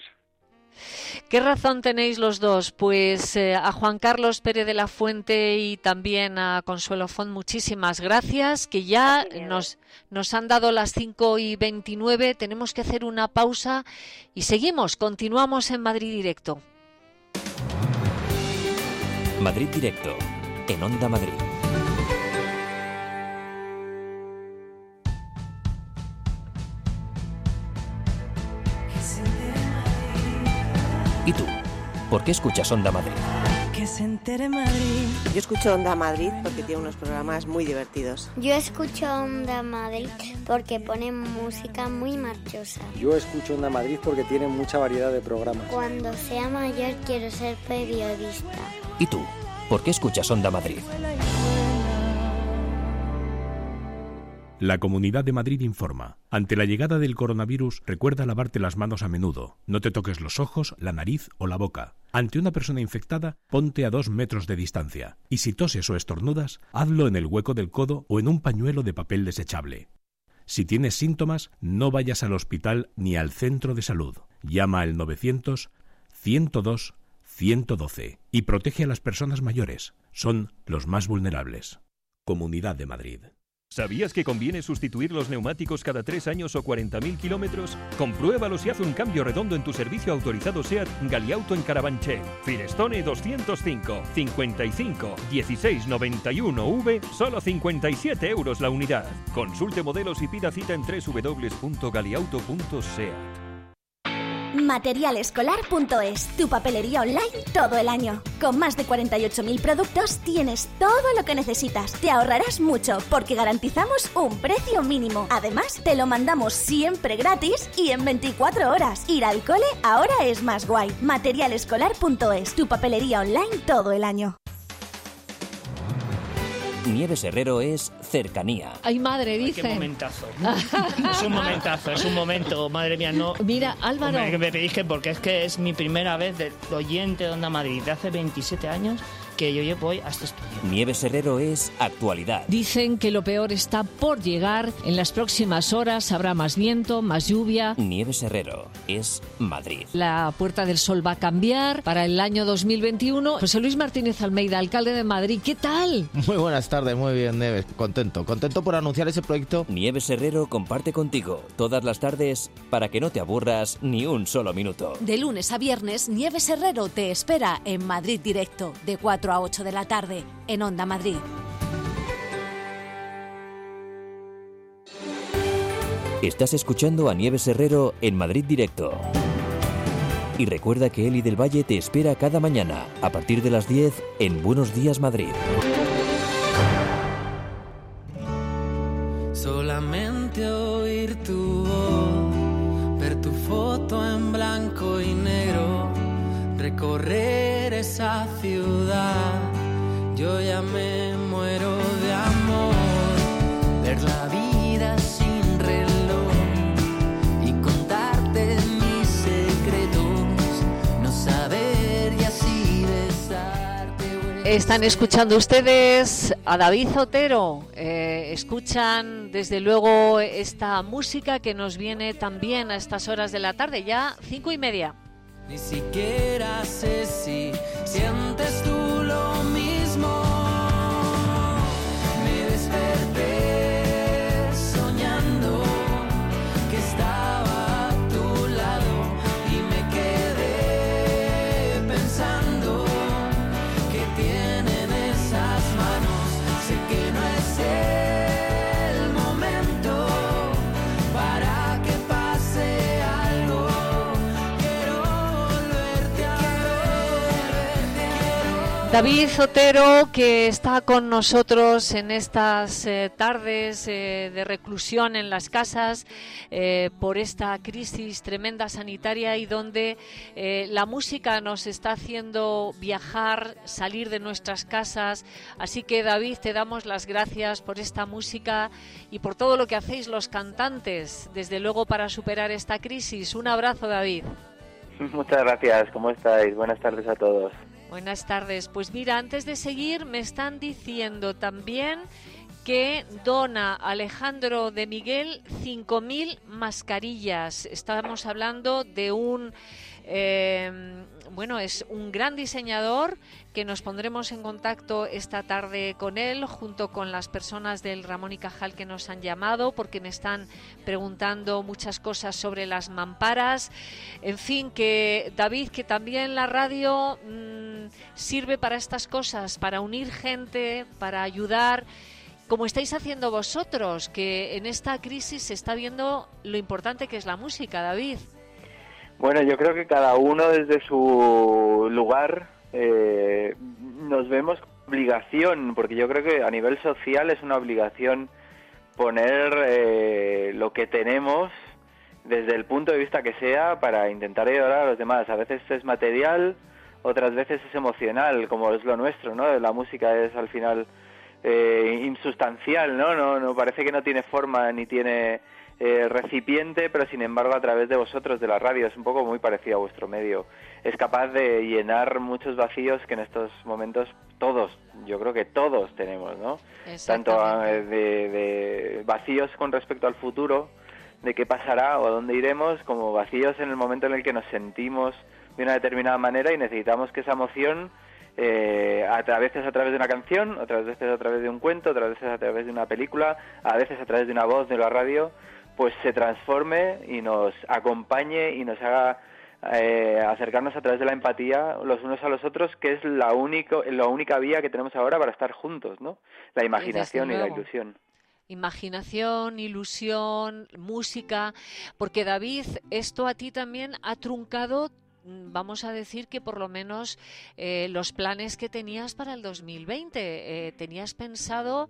¿Qué razón tenéis los dos? Pues eh, a Juan Carlos Pérez de la Fuente y también a Consuelo Font, muchísimas gracias, que ya nos, nos han dado las cinco y veintinueve, tenemos que hacer una pausa y seguimos, continuamos en Madrid Directo. Madrid Directo, en Onda Madrid. ¿Y tú? ¿Por qué escuchas Onda Madrid? Que se entere Madrid. Yo escucho Onda Madrid porque tiene unos programas muy divertidos. Yo escucho Onda Madrid porque pone música muy marchosa. Yo escucho Onda Madrid porque tiene mucha variedad de programas. Cuando sea mayor quiero ser periodista. ¿Y tú? ¿Por qué escuchas Onda Madrid? La Comunidad de Madrid informa. Ante la llegada del coronavirus, recuerda lavarte las manos a menudo. No te toques los ojos, la nariz o la boca. Ante una persona infectada, ponte a dos metros de distancia. Y si toses o estornudas, hazlo en el hueco del codo o en un pañuelo de papel desechable. Si tienes síntomas, no vayas al hospital ni al centro de salud. Llama al novecientos, ciento dos, ciento doce y protege a las personas mayores. Son los más vulnerables. Comunidad de Madrid. ¿Sabías que conviene sustituir los neumáticos cada tres años o cuarenta mil kilómetros? Compruébalos y haz un cambio redondo en tu servicio autorizado SEAT Galiauto en Carabanchel. Firestone doscientos cinco, cincuenta y cinco, dieciséis noventa y uno V, solo cincuenta y siete euros la unidad. Consulte modelos y pida cita en doble u doble u doble u punto galiauto punto seat. Materialescolar punto es, tu papelería online todo el año. Con más de cuarenta y ocho mil productos tienes todo lo que necesitas. Te ahorrarás mucho porque garantizamos un precio mínimo. Además, te lo mandamos siempre gratis y en veinticuatro horas. Ir al cole ahora es más guay. Materialescolar punto es, tu papelería online todo el año. Nieves Herrero es cercanía. Ay, madre, Ay, dice. qué momentazo. Es un momentazo, es un momento, madre mía, no. Mira, Álvaro. Me, me pedís que porque es que es mi primera vez de oyente de Onda Madrid de hace veintisiete años que yo voy a este estudio. Nieves Herrero es actualidad. Dicen que lo peor está por llegar. En las próximas horas habrá más viento, más lluvia. Nieves Herrero es Madrid. La Puerta del Sol va a cambiar para el año dos mil veintiuno. José Luis Martínez Almeida, alcalde de Madrid, ¿qué tal? Muy buenas tardes, muy bien, Nieves. Contento, contento por anunciar ese proyecto. Nieves Herrero comparte contigo todas las tardes para que no te aburras ni un solo minuto. De lunes a viernes, Nieves Herrero te espera en Madrid Directo, de cuatro a ocho de la tarde, en Onda Madrid. Estás escuchando a Nieves Herrero en Madrid Directo. Y recuerda que Eli del Valle te espera cada mañana, a partir de las diez, en Buenos Días Madrid. Solamente oír tu voz, ver tu foto en blanco y negro, recorrer esa ciudad, yo ya me muero de amor, ver la vida sin reloj y contarte mis secretos, no saber y así besarte. Están escuchando ustedes a David Otero, eh, escuchan desde luego esta música que nos viene también a estas horas de la tarde, ya cinco y media. Ni siquiera sé si sientes tú lo mismo. Me desperté soñando que estaba a tu lado y me quedé pensando que tienen esas manos. Sé que no es el momento para que pase algo. David Otero, que está con nosotros en estas eh, tardes eh, de reclusión en las casas eh, por esta crisis tremenda sanitaria y donde eh, la música nos está haciendo viajar, salir de nuestras casas. Así que, David, te damos las gracias por esta música y por todo lo que hacéis los cantantes, desde luego, para superar esta crisis. Un abrazo, David. Muchas gracias, ¿cómo estáis? Buenas tardes a todos. Buenas tardes. Pues mira, antes de seguir, me están diciendo también que dona Alejandro de Miguel cinco mil mascarillas. Estamos hablando de un... Eh, bueno, es un gran diseñador que nos pondremos en contacto esta tarde con él, junto con las personas del Ramón y Cajal que nos han llamado, porque me están preguntando muchas cosas sobre las mamparas. En fin, que David, que también la radio mmm, sirve para estas cosas, para unir gente, para ayudar, como estáis haciendo vosotros, que en esta crisis se está viendo lo importante que es la música, David. Bueno, yo creo que cada uno desde su lugar eh, nos vemos obligación, porque yo creo que a nivel social es una obligación poner eh, lo que tenemos desde el punto de vista que sea para intentar ayudar a los demás. A veces es material, otras veces es emocional, como es lo nuestro, ¿no? La música es al final eh, insustancial, ¿no? No, no parece que no tiene forma ni tiene Eh, recipiente, pero sin embargo a través de vosotros, de la radio, es un poco muy parecido a vuestro medio. Es capaz de llenar muchos vacíos que en estos momentos todos, yo creo que todos tenemos, ¿no? Tanto eh, de, de vacíos con respecto al futuro, de qué pasará o a dónde iremos, como vacíos en el momento en el que nos sentimos de una determinada manera y necesitamos que esa emoción Eh, a veces a través de una canción, otras veces a través de un cuento, otras veces a través de una película, a veces a través de una voz de la radio, pues se transforme y nos acompañe y nos haga eh, acercarnos a través de la empatía los unos a los otros, que es la, único, la única vía que tenemos ahora para estar juntos, ¿no? La imaginación y la ilusión. Imaginación, ilusión, música, porque David, esto a ti también ha truncado, vamos a decir que por lo menos eh, los planes que tenías para el dos mil veinte. Eh, tenías pensado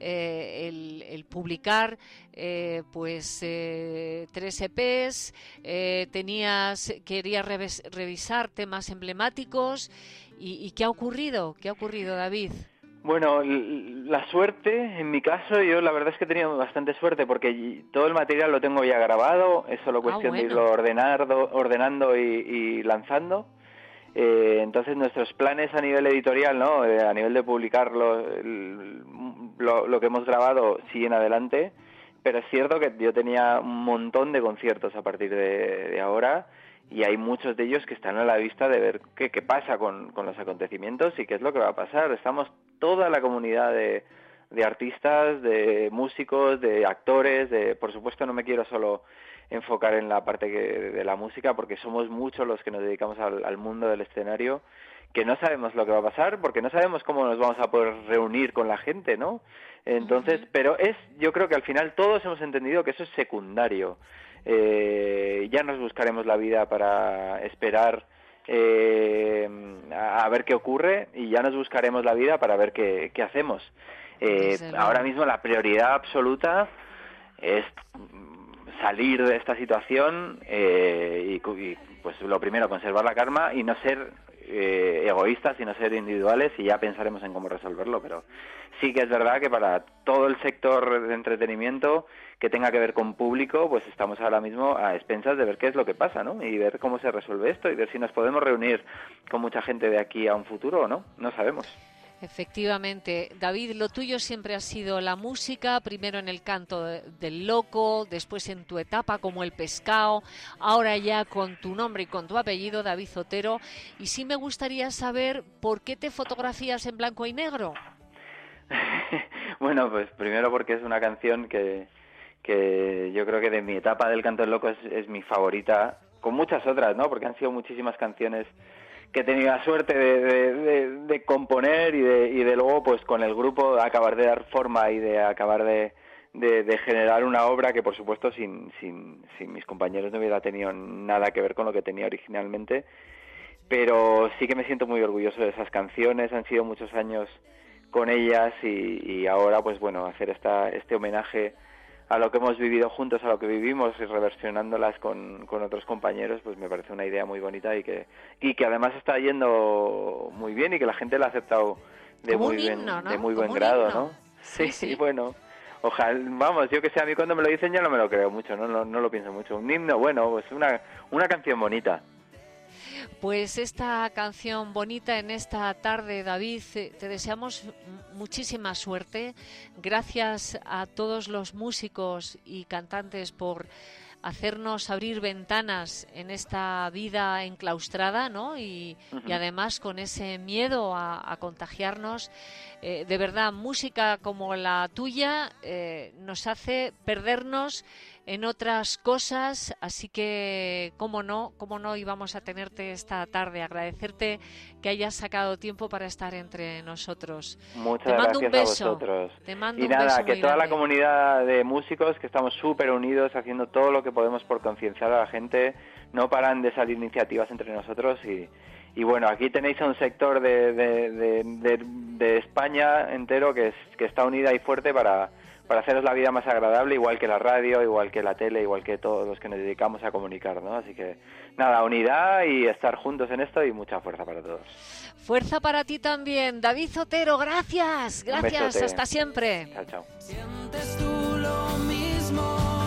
eh, el, el publicar eh, pues eh, tres E Pes, eh, tenías, querías revis, revisar temas emblemáticos y, y ¿qué ha ocurrido? ¿Qué ha ocurrido, David? Bueno, la suerte, en mi caso, yo la verdad es que he tenido bastante suerte porque todo el material lo tengo ya grabado, es solo cuestión ah, bueno. de irlo ordenando, ordenando y, y lanzando. Eh, entonces nuestros planes a nivel editorial, ¿no? Eh, a nivel de publicarlo, el, lo, lo que hemos grabado siguen adelante, pero es cierto que yo tenía un montón de conciertos a partir de, de ahora. Y hay muchos de ellos que están a la vista de ver qué, qué pasa con, con los acontecimientos y qué es lo que va a pasar. Estamos toda la comunidad de, de artistas, de músicos, de actores, de por supuesto no me quiero solo enfocar en la parte que, de la música porque somos muchos los que nos dedicamos al, al mundo del escenario, que no sabemos lo que va a pasar porque no sabemos cómo nos vamos a poder reunir con la gente, ¿no? Entonces, uh-huh. pero es, yo creo que al final todos hemos entendido que eso es secundario. Eh, ya nos buscaremos la vida para esperar eh, a, a ver qué ocurre y ya nos buscaremos la vida para ver qué, qué hacemos. Eh, ahora mismo la prioridad absoluta es salir de esta situación eh, y, y pues lo primero conservar la calma y no ser eh, egoístas y no ser individuales y ya pensaremos en cómo resolverlo, pero sí que es verdad que para todo el sector de entretenimiento que tenga que ver con público, pues estamos ahora mismo a expensas de ver qué es lo que pasa, ¿no? Y ver cómo se resuelve esto y ver si nos podemos reunir con mucha gente de aquí a un futuro o no, no sabemos. Efectivamente. David, lo tuyo siempre ha sido la música, primero en el canto del loco, después en tu etapa como el pescado, ahora ya con tu nombre y con tu apellido, David Zotero. Y sí me gustaría saber por qué te fotografías en blanco y negro. Bueno, pues primero porque es una canción que, que yo creo que de mi etapa del canto del loco es, es mi favorita, con muchas otras, ¿no? Porque han sido muchísimas canciones que he tenido la suerte de, de, de, de componer y de, y de luego pues con el grupo acabar de dar forma y de acabar de, de, de generar una obra que por supuesto sin, sin, sin mis compañeros no hubiera tenido nada que ver con lo que tenía originalmente, pero sí que me siento muy orgulloso de esas canciones, han sido muchos años con ellas y, y ahora pues bueno, hacer esta, este homenaje a lo que hemos vivido juntos, a lo que vivimos y reversionándolas con, con otros compañeros, pues me parece una idea muy bonita y que y que además está yendo muy bien y que la gente la ha aceptado de Como muy un bien, himno, ¿no? de muy Como buen un grado, himno. ¿no? Sí, Sí, sí. Bueno, ojalá, vamos, yo que sé, a mí cuando me lo dicen ya no me lo creo mucho, no, no, no lo pienso mucho. Un himno, bueno, pues una, una canción bonita. Pues esta canción bonita en esta tarde, David, te deseamos muchísima suerte. Gracias a todos los músicos y cantantes por hacernos abrir ventanas en esta vida enclaustrada, ¿no? Y, uh-huh. y además con ese miedo a, a contagiarnos. Eh, de verdad, música como la tuya eh, nos hace perdernos en otras cosas, así que cómo no, cómo no íbamos a tenerte esta tarde, agradecerte que hayas sacado tiempo para estar entre nosotros. Muchas Te mando gracias un beso. a vosotros. Te mando y un nada, beso que muy toda grande. la comunidad de músicos, que estamos súper unidos, haciendo todo lo que podemos por concienciar a la gente, no paran de salir iniciativas entre nosotros y, y bueno, aquí tenéis a un sector de, de, de, de, de España entero que, es, que está unida y fuerte para... para haceros la vida más agradable, igual que la radio, igual que la tele, igual que todos los que nos dedicamos a comunicar, ¿no? Así que, nada, unidad y estar juntos en esto y mucha fuerza para todos. Fuerza para ti también, David Zotero, gracias, gracias, besote. hasta siempre. Chao, chao. ¿Sientes tú lo mismo?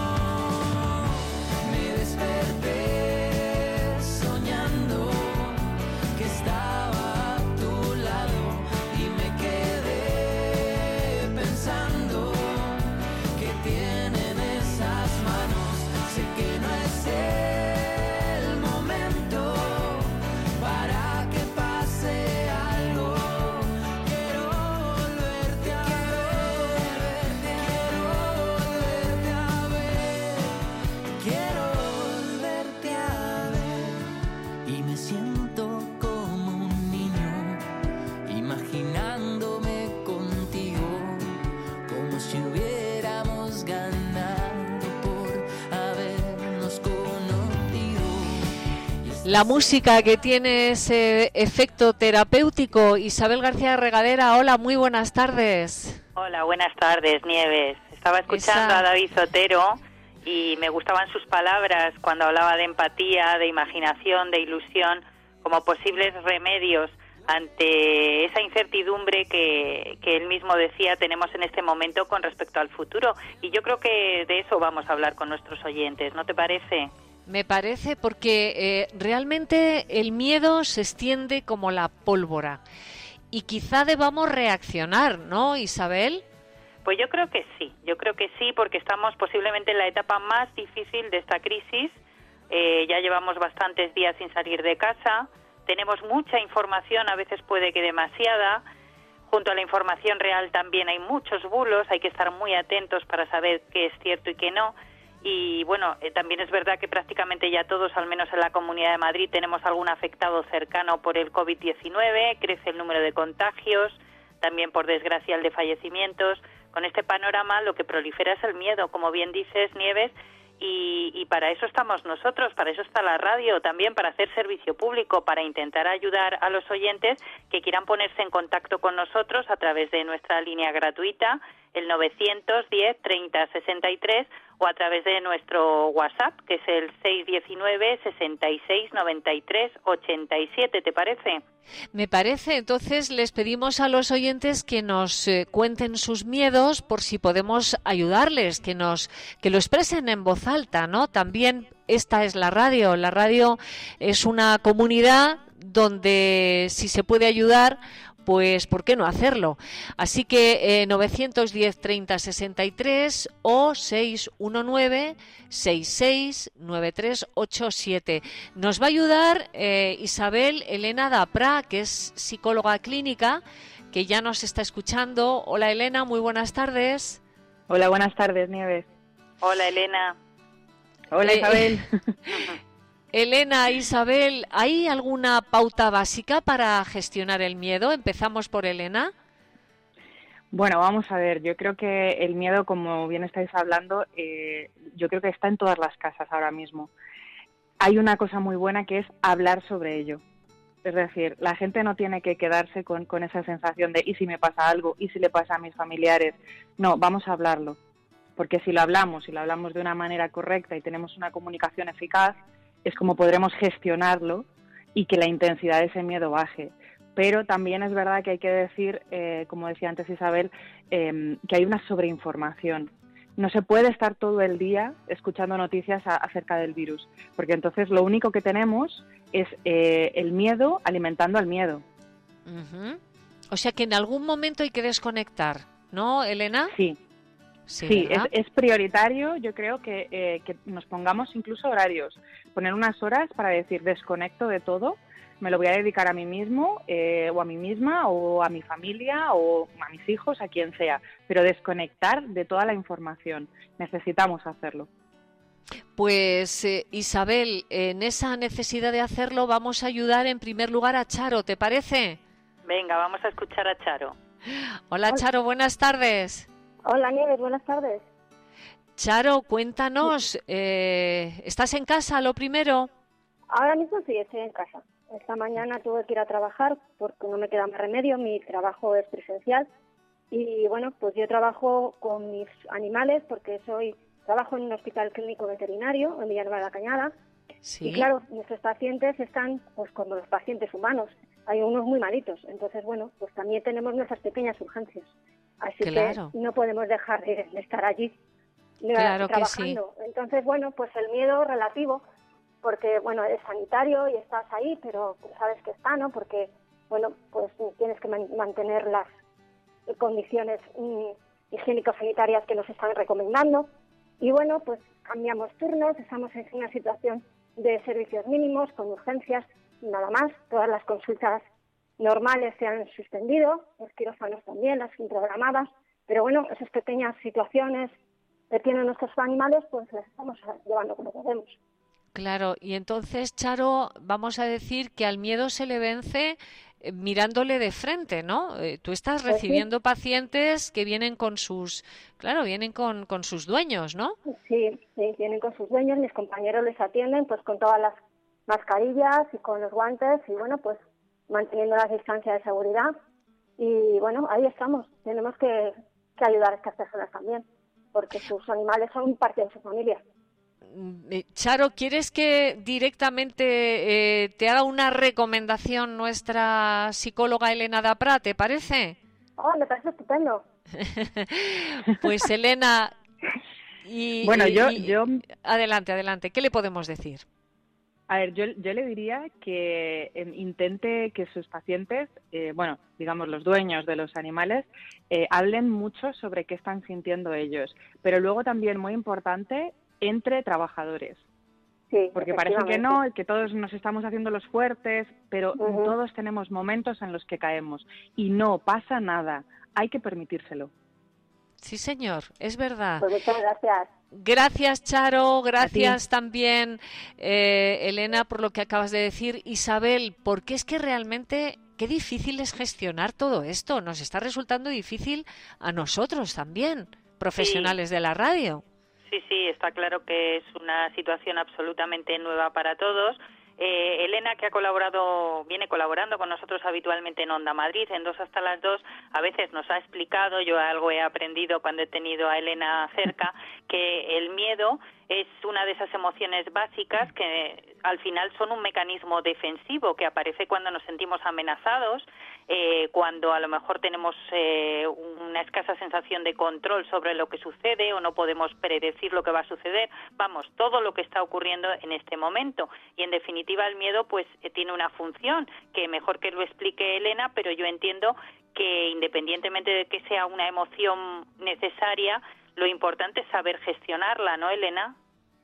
Me desperté soñando que estaba a tu lado y me quedé pensando que tienen esas manos. Sé que no es el momento para que pase algo. Quiero volverte a ver, quiero volverte a ver, quiero volverte a ver. Y me siento como un niño, imaginándome contigo, como si hubiéramos ganado por habernos conocido. La música que tiene ese efecto terapéutico. Isabel García Regadera, hola, muy buenas tardes. Hola, buenas tardes, Nieves. Estaba escuchando Esa- a David Zotero y me gustaban sus palabras cuando hablaba de empatía, de imaginación, de ilusión, como posibles remedios ante esa incertidumbre que, que él mismo decía tenemos en este momento con respecto al futuro. Y yo creo que de eso vamos a hablar con nuestros oyentes, ¿no te parece? Me parece, porque eh, realmente el miedo se extiende como la pólvora y quizá debamos reaccionar, ¿no, Isabel? Pues yo creo que sí, yo creo que sí, porque estamos posiblemente en la etapa más difícil de esta crisis. Eh, ya llevamos bastantes días sin salir de casa, tenemos mucha información, a veces puede que demasiada. Junto a la información real también hay muchos bulos, hay que estar muy atentos para saber qué es cierto y qué no. Y bueno, eh, también es verdad que prácticamente ya todos, al menos en la Comunidad de Madrid, tenemos algún afectado cercano por el covid diecinueve, crece el número de contagios, también por desgracia el de fallecimientos. Con este panorama lo que prolifera es el miedo, como bien dices, Nieves, y, y para eso estamos nosotros, para eso está la radio, también para hacer servicio público, para intentar ayudar a los oyentes que quieran ponerse en contacto con nosotros a través de nuestra línea gratuita, el novecientos diez treinta sesenta y tres, o a través de nuestro WhatsApp, que es el seis uno nueve sesenta y seis noventa y tres ochenta y siete, ¿te parece? Me parece. Entonces les pedimos a los oyentes que nos eh, cuenten sus miedos por si podemos ayudarles, que nos que lo expresen en voz alta, ¿no? También esta es la radio. La radio es una comunidad donde si se puede ayudar, pues ¿por qué no hacerlo? Así que eh, novecientos diez treinta sesenta y tres o seis uno nueve seis seis nueve tres ocho siete. Nos va a ayudar eh, Isabel Elena Dapra, que es psicóloga clínica, que ya nos está escuchando. Hola Elena, muy buenas tardes. Hola, buenas tardes, Nieves. Hola Elena. Hola Eh, Isabel. Elena, Isabel, ¿hay alguna pauta básica para gestionar el miedo? Empezamos por Elena. Bueno, vamos a ver, yo creo que el miedo, como bien estáis hablando, eh, yo creo que está en todas las casas ahora mismo. Hay una cosa muy buena que es hablar sobre ello. Es decir, la gente no tiene que quedarse con, con esa sensación de ¿y si me pasa algo? ¿Y si le pasa a mis familiares? No, vamos a hablarlo. Porque si lo hablamos, si lo hablamos de una manera correcta y tenemos una comunicación eficaz, es como podremos gestionarlo y que la intensidad de ese miedo baje. Pero también es verdad que hay que decir, eh, como decía antes Isabel, eh, que hay una sobreinformación. No se puede estar todo el día escuchando noticias a, acerca del virus, porque entonces lo único que tenemos es eh, el miedo alimentando al miedo. Uh-huh. O sea que en algún momento hay que desconectar, ¿no, Elena? Sí. Sí, sí, es, ¿verdad? es prioritario, yo creo que, eh, que nos pongamos incluso horarios, poner unas horas para decir desconecto de todo, me lo voy a dedicar a mí mismo eh, o a mí misma o a mi familia o a mis hijos, a quien sea, pero desconectar de toda la información, necesitamos hacerlo. Pues eh, Isabel, en esa necesidad de hacerlo vamos a ayudar en primer lugar a Charo, ¿te parece? Venga, vamos a escuchar a Charo. Hola Charo, buenas tardes. Hola Nieves, buenas tardes. Charo, cuéntanos, eh, ¿estás en casa lo primero? Ahora mismo sí, estoy en casa. Esta mañana tuve que ir a trabajar porque no me queda más remedio, mi trabajo es presencial y bueno, pues yo trabajo con mis animales porque soy trabajo en un hospital clínico veterinario en Villanueva de la Cañada. Sí. Y claro, nuestros pacientes están pues como los pacientes humanos, hay unos muy malitos, entonces bueno, pues también tenemos nuestras pequeñas urgencias. Así Claro. que no podemos dejar de, de estar allí Claro que trabajando. Entonces, bueno, pues el miedo relativo, porque, bueno, es sanitario y estás ahí, pero sabes que está, ¿no? Porque, bueno, pues tienes que man- mantener las condiciones mm, higiénico-sanitarias que nos están recomendando. Y, bueno, pues cambiamos turnos, estamos en una situación de servicios mínimos, con urgencias, nada más. Todas las consultas normales se han suspendido, los quirófanos también, las programadas, pero bueno, esas pequeñas situaciones que tienen nuestros animales, pues las estamos llevando como podemos. Claro, y entonces, Charo, vamos a decir que al miedo se le vence eh, mirándole de frente, ¿no? Eh, tú estás Pues recibiendo pacientes que vienen con sus, claro, vienen con, con sus dueños, ¿no? Sí, sí, vienen con sus dueños, mis compañeros les atienden pues con todas las mascarillas y con los guantes y bueno, pues manteniendo las distancias de seguridad y bueno, ahí estamos. Tenemos que, que ayudar a estas personas también, porque sus animales son parte de su familia. Charo, ¿quieres que directamente eh, te haga una recomendación nuestra psicóloga Elena Daprat? ¿Te parece? Oh, me parece estupendo. Pues Elena, y, bueno, y, yo, y, yo... adelante, adelante. ¿Qué le podemos decir? A ver, yo, yo le diría que eh, intente que sus pacientes, eh, bueno, digamos los dueños de los animales, eh, hablen mucho sobre qué están sintiendo ellos. Pero luego también, muy importante, entre trabajadores. Sí, porque parece que no, que todos nos estamos haciendo los fuertes, pero uh-huh. todos tenemos momentos en los que caemos. Y no pasa nada, hay que permitírselo. Sí, señor, es verdad. Pues muchas gracias. Gracias, Charo, gracias también, eh, Elena, por lo que acabas de decir. Isabel, porque es que realmente qué difícil es gestionar todo esto. Nos está resultando difícil a nosotros también, profesionales sí. de la radio. Sí, sí, está claro que es una situación absolutamente nueva para todos. Eh, Elena, que ha colaborado, viene colaborando con nosotros habitualmente en Onda Madrid, en Dos hasta las Dos, a veces nos ha explicado, yo algo he aprendido cuando he tenido a Elena cerca, que el miedo es una de esas emociones básicas que al final son un mecanismo defensivo que aparece cuando nos sentimos amenazados, eh, cuando a lo mejor tenemos eh, una escasa sensación de control sobre lo que sucede o no podemos predecir lo que va a suceder, vamos, todo lo que está ocurriendo en este momento. Y en definitiva el miedo pues eh, tiene una función que mejor que lo explique Elena, pero yo entiendo que independientemente de que sea una emoción necesaria, lo importante es saber gestionarla, ¿no, Elena?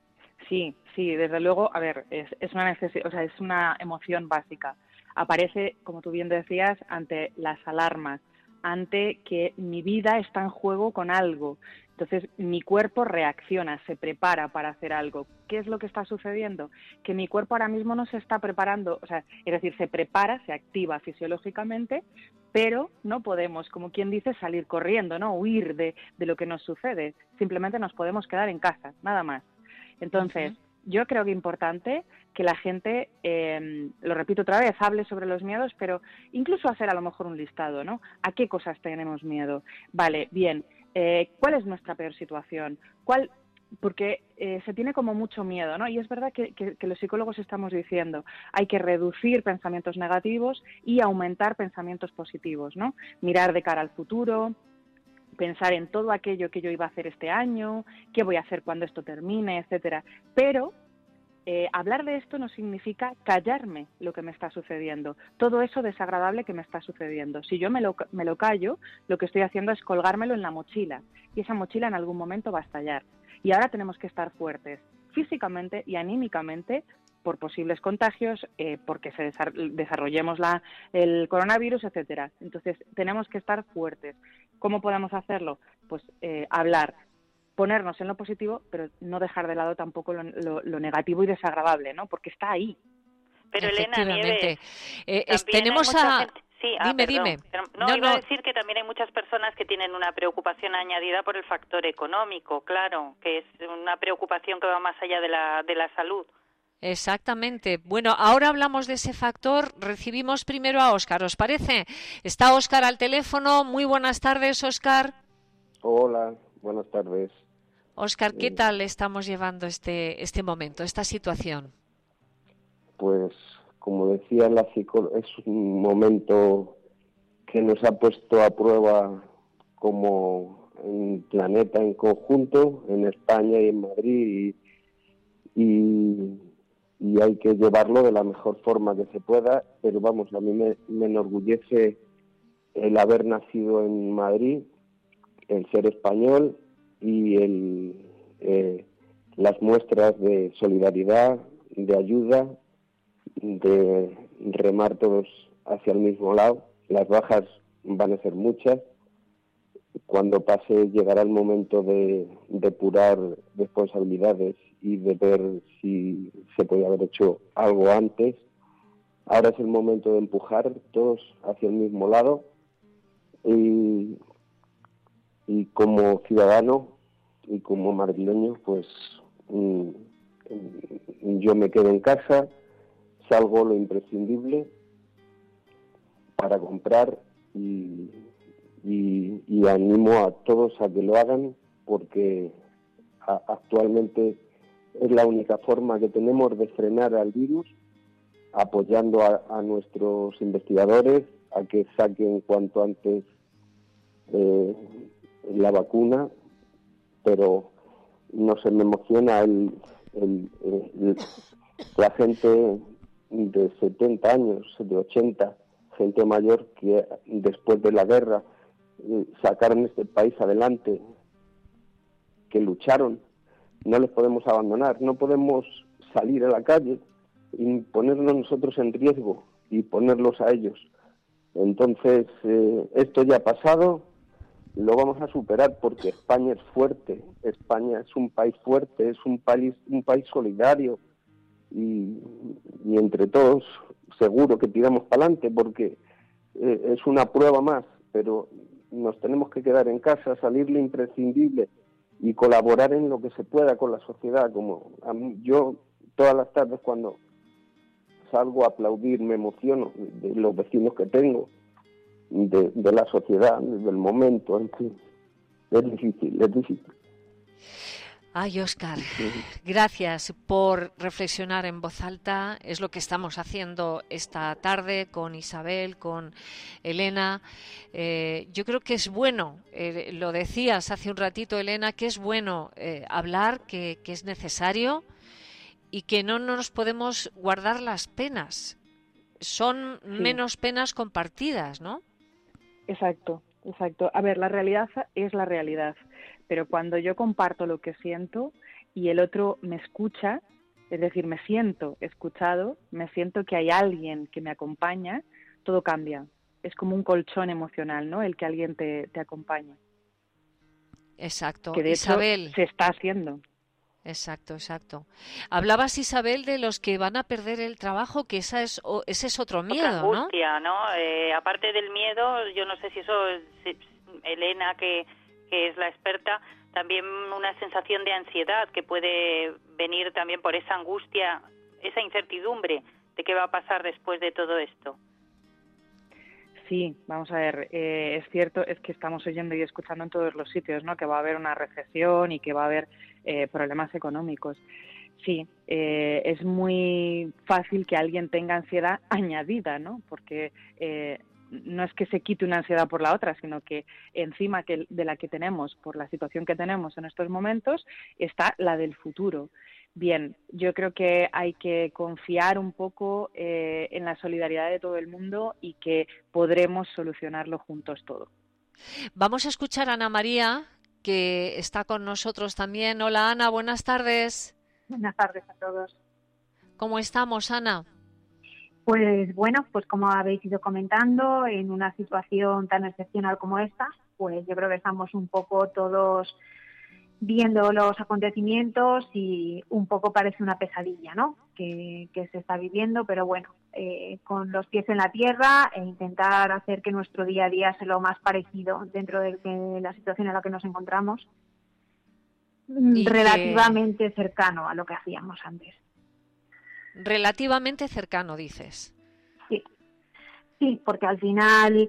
Sí, sí, desde luego, a ver, es, es una necesi- o sea, es una emoción básica. Aparece, como tú bien decías, ante las alarmas, ante que mi vida está en juego con algo. Entonces, mi cuerpo reacciona, se prepara para hacer algo. ¿Qué es lo que está sucediendo? Que mi cuerpo ahora mismo no se está preparando, o sea, es decir, se prepara, se activa fisiológicamente, pero no podemos, como quien dice, salir corriendo, ¿no? Huir de, de lo que nos sucede. Simplemente nos podemos quedar en casa, nada más. Entonces, uh-huh. yo creo que es importante que la gente, eh, lo repito otra vez, hable sobre los miedos, pero incluso hacer a lo mejor un listado, ¿no? ¿A qué cosas tenemos miedo? Vale, bien, eh, ¿cuál es nuestra peor situación? ¿Cuál...? Porque eh, se tiene como mucho miedo, ¿no? Y es verdad que, que, que los psicólogos estamos diciendo, hay que reducir pensamientos negativos y aumentar pensamientos positivos, ¿no? Mirar de cara al futuro, pensar en todo aquello que yo iba a hacer este año, qué voy a hacer cuando esto termine, etcétera. Pero eh, hablar de esto no significa callarme lo que me está sucediendo, todo eso desagradable que me está sucediendo. Si yo me lo, me lo callo, lo que estoy haciendo es colgármelo en la mochila y esa mochila en algún momento va a estallar. Y ahora tenemos que estar fuertes, físicamente y anímicamente, por posibles contagios, eh, porque se desar- desarrollemos la, el coronavirus, etcétera. Entonces, tenemos que estar fuertes. ¿Cómo podemos hacerlo? Pues eh, hablar, ponernos en lo positivo, pero no dejar de lado tampoco lo, lo, lo negativo y desagradable, ¿no? Porque está ahí. Pero Elena Nieves, eh, es, tenemos a... Gente... Sí, ah, dime, perdón. dime. Pero no, no, iba no. a decir que también hay muchas personas que tienen una preocupación añadida por el factor económico, claro, que es una preocupación que va más allá de la, de la salud. Exactamente. Bueno, ahora hablamos de ese factor. Recibimos primero a Óscar, ¿os parece? Está Óscar al teléfono. Muy buenas tardes, Óscar. Hola, buenas tardes. Óscar, ¿qué tal estamos llevando este, este momento, esta situación? Pues, como decía la psicóloga, es un momento que nos ha puesto a prueba como en planeta en conjunto, en España y en Madrid, y, y, y hay que llevarlo de la mejor forma que se pueda, pero vamos, a mí me, me enorgullece el haber nacido en Madrid, el ser español y el, eh, las muestras de solidaridad, de ayuda, de remar todos hacia el mismo lado. Las bajas van a ser muchas. Cuando pase llegará el momento de depurar responsabilidades y de ver si se podía haber hecho algo antes. Ahora es el momento de empujar todos hacia el mismo lado y, y como ciudadano y como madrileño, pues mm, yo me quedo en casa, salgo lo imprescindible para comprar y, y, y animo a todos a que lo hagan porque a, actualmente es la única forma que tenemos de frenar al virus, apoyando a, a nuestros investigadores a que saquen cuanto antes eh, la vacuna, pero no se me emociona el, el, el, la gente de setenta años, de ochenta, gente mayor que después de la guerra eh, sacaron este país adelante, que lucharon. No les podemos abandonar, no podemos salir a la calle y ponernos nosotros en riesgo y ponerlos a ellos. Entonces, eh, esto ya ha pasado, lo vamos a superar porque España es fuerte, España es un país fuerte, es un país, un país solidario y, y entre todos seguro que tiramos para adelante porque eh, es una prueba más, pero nos tenemos que quedar en casa, salir lo imprescindible y colaborar en lo que se pueda con la sociedad. Como a mí, yo todas las tardes cuando salgo a aplaudir me emociono de los vecinos que tengo, de, de la sociedad, del momento, en fin. Es difícil, es difícil. Ay, Óscar, gracias por reflexionar en voz alta. Es lo que estamos haciendo esta tarde con Isabel, con Elena. Eh, yo creo que es bueno, eh, lo decías hace un ratito, Elena, que es bueno eh, hablar, que, que es necesario y que no nos podemos guardar las penas. Son sí. menos penas compartidas, ¿no? Exacto, exacto. A ver, la realidad es la realidad. Pero cuando yo comparto lo que siento y el otro me escucha, es decir, me siento escuchado, me siento que hay alguien que me acompaña, todo cambia. Es como un colchón emocional, ¿no? El que alguien te, te acompaña. Exacto. Que de Isabel. hecho se está haciendo. Exacto, exacto. Hablabas, Isabel, de los que van a perder el trabajo, que esa es, o, ese es otro miedo, Otra angustia, ¿no? ¿no? Eh, aparte del miedo, yo no sé si eso, si, Elena, que... que es la experta, también una sensación de ansiedad que puede venir también por esa angustia, esa incertidumbre de qué va a pasar después de todo esto. Sí, vamos a ver, eh, es cierto, es que estamos oyendo y escuchando en todos los sitios, ¿no? Que va a haber una recesión y que va a haber eh, problemas económicos. Sí, eh, es muy fácil que alguien tenga ansiedad añadida, ¿no? Porque eh, no es que se quite una ansiedad por la otra, sino que encima que de la que tenemos, por la situación que tenemos en estos momentos, está la del futuro. Bien, yo creo que hay que confiar un poco eh, en la solidaridad de todo el mundo y que podremos solucionarlo juntos todo. Vamos a escuchar a Ana María, que está con nosotros también. Hola, Ana, buenas tardes. Buenas tardes a todos. ¿Cómo estamos, Ana? Pues bueno, pues como habéis ido comentando, en una situación tan excepcional como esta, pues yo creo que estamos un poco todos viendo los acontecimientos y un poco parece una pesadilla, ¿no? Que, que se está viviendo, pero bueno, eh, con los pies en la tierra e intentar hacer que nuestro día a día sea lo más parecido dentro de, de la situación en la que nos encontramos, y relativamente que... cercano a lo que hacíamos antes. Relativamente cercano, dices. Sí, sí, porque al final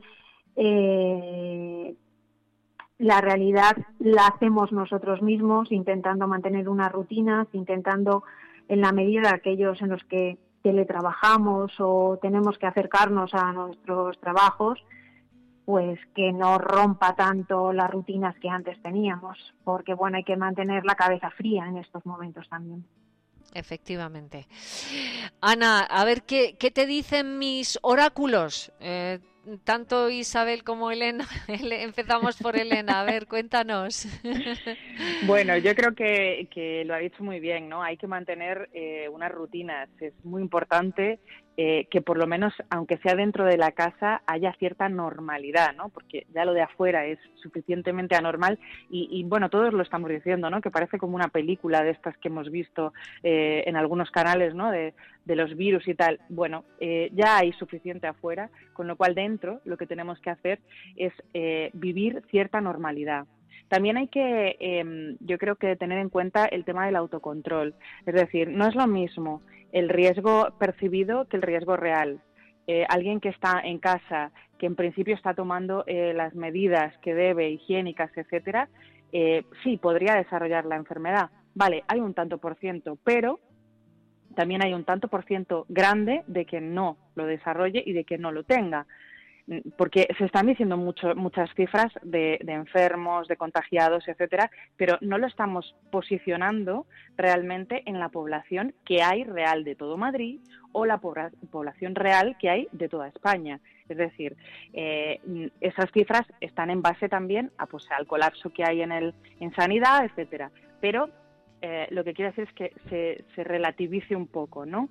eh, la realidad la hacemos nosotros mismos, intentando mantener unas rutinas, intentando, en la medida de aquellos en los que teletrabajamos o tenemos que acercarnos a nuestros trabajos, pues que no rompa tanto las rutinas que antes teníamos, porque bueno, hay que mantener la cabeza fría en estos momentos también. Efectivamente. Ana, a ver, ¿qué, qué te dicen mis oráculos? Eh, tanto Isabel como Elena. Empezamos por Elena. A ver, cuéntanos. Bueno, yo creo que, que lo ha dicho muy bien, ¿no? Hay que mantener eh, unas rutinas. Es muy importante eh, que por lo menos, aunque sea dentro de la casa, haya cierta normalidad, ¿no? Porque ya lo de afuera es suficientemente anormal y, y bueno, todos lo estamos diciendo, ¿no? Que parece como una película de estas que hemos visto eh, en algunos canales, ¿no? De, de los virus y tal. Bueno, eh, ya hay suficiente afuera, con lo cual dentro lo que tenemos que hacer es eh, vivir cierta normalidad. También hay que, eh, yo creo que tener en cuenta el tema del autocontrol. Es decir, no es lo mismo el riesgo percibido que el riesgo real. Eh, alguien que está en casa, que en principio está tomando eh, las medidas que debe, higiénicas, etcétera, eh, sí, podría desarrollar la enfermedad, vale, hay un tanto por ciento, pero también hay un tanto por ciento grande de que no lo desarrolle y de que no lo tenga. Porque se están diciendo mucho, muchas cifras de, de enfermos, de contagiados, etcétera, pero no lo estamos posicionando realmente en la población que hay real de todo Madrid o la pobla- población real que hay de toda España. Es decir, eh, esas cifras están en base también a, pues, al colapso que hay en, el, en sanidad, etcétera. Pero eh, lo que quiero decir es que se, se relativice un poco, ¿no?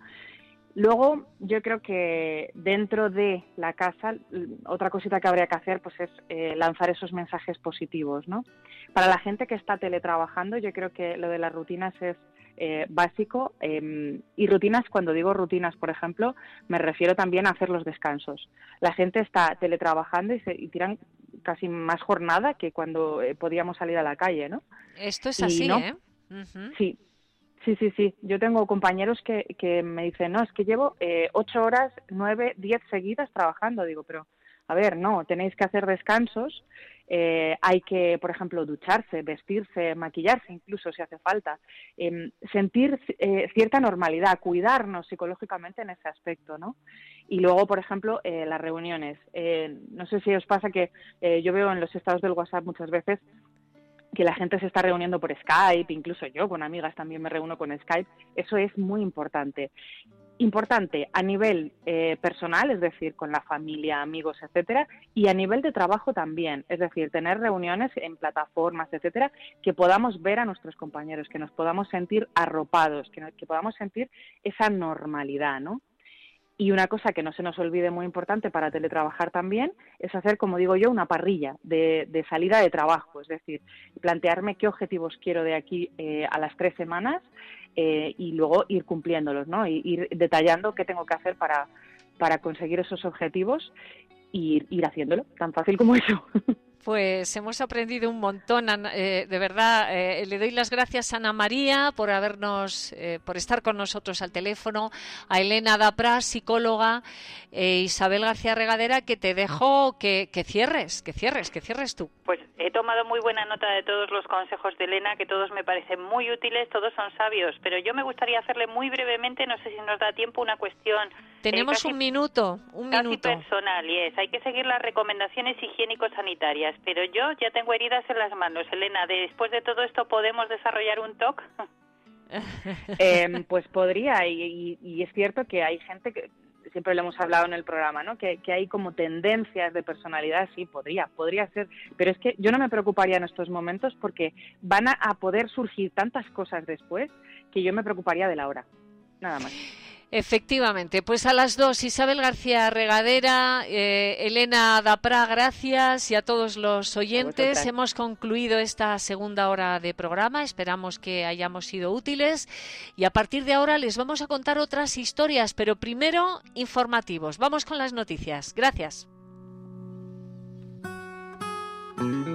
Luego, yo creo que dentro de la casa, otra cosita que habría que hacer pues es eh, lanzar esos mensajes positivos, ¿no? Para la gente que está teletrabajando, yo creo que lo de las rutinas es eh, básico. Eh, y rutinas, cuando digo rutinas, por ejemplo, me refiero también a hacer los descansos. La gente está teletrabajando y, se, y tiran casi más jornada que cuando eh, podíamos salir a la calle, ¿no? Esto es Y así, no, ¿eh? Uh-huh. Sí. Sí, sí, sí. Yo tengo compañeros que, que me dicen, no, es que llevo eh, ocho horas, nueve, diez seguidas trabajando. Digo, pero, a ver, no, tenéis que hacer descansos. Eh, hay que, por ejemplo, ducharse, vestirse, maquillarse incluso si hace falta. Eh, sentir eh, cierta normalidad, cuidarnos psicológicamente en ese aspecto, ¿no? Y luego, por ejemplo, eh, las reuniones. Eh, no sé si os pasa que eh, yo veo en los estados del WhatsApp muchas veces que la gente se está reuniendo por Skype, incluso yo con amigas también me reúno con Skype. Eso es muy importante. Importante a nivel eh, personal, es decir, con la familia, amigos, etcétera, y a nivel de trabajo también, es decir, tener reuniones en plataformas, etcétera, que podamos ver a nuestros compañeros, que nos podamos sentir arropados, que, nos, que podamos sentir esa normalidad, ¿no? Y una cosa que no se nos olvide muy importante para teletrabajar también es hacer, como digo yo, una parrilla de, de salida de trabajo. Es decir, plantearme qué objetivos quiero de aquí eh, a las tres semanas eh, y luego ir cumpliéndolos, ¿no? Y ir detallando qué tengo que hacer para, para conseguir esos objetivos y ir, ir haciéndolo. Tan fácil como eso. Pues hemos aprendido un montón, eh, de verdad. Eh, le doy las gracias a Ana María por habernos, eh, por estar con nosotros al teléfono, a Elena Dapras, psicóloga, e Isabel García Regadera, que te dejo que, que cierres, que cierres, que cierres tú. Pues he tomado muy buena nota de todos los consejos de Elena, que todos me parecen muy útiles, todos son sabios, pero yo me gustaría hacerle muy brevemente, no sé si nos da tiempo, una cuestión. Tenemos eh, casi, un minuto, un casi minuto. personal, y es, hay que seguir las recomendaciones higiénico-sanitarias. Pero yo ya tengo heridas en las manos. Elena, después de todo esto, ¿podemos desarrollar un T O C? eh, pues podría, y, y, y es cierto que hay gente que, siempre lo hemos hablado en el programa, ¿no? Que, que hay como tendencias de personalidad, sí, podría, podría ser. Pero es que yo no me preocuparía en estos momentos porque van a, a poder surgir tantas cosas después que yo me preocuparía de la hora. Nada más. Efectivamente, pues a las dos, Isabel García Regadera, eh, Elena Dapras, gracias, y a todos los oyentes. Hemos concluido esta segunda hora de programa, esperamos que hayamos sido útiles, y a partir de ahora les vamos a contar otras historias, pero primero informativos. Vamos con las noticias. Gracias.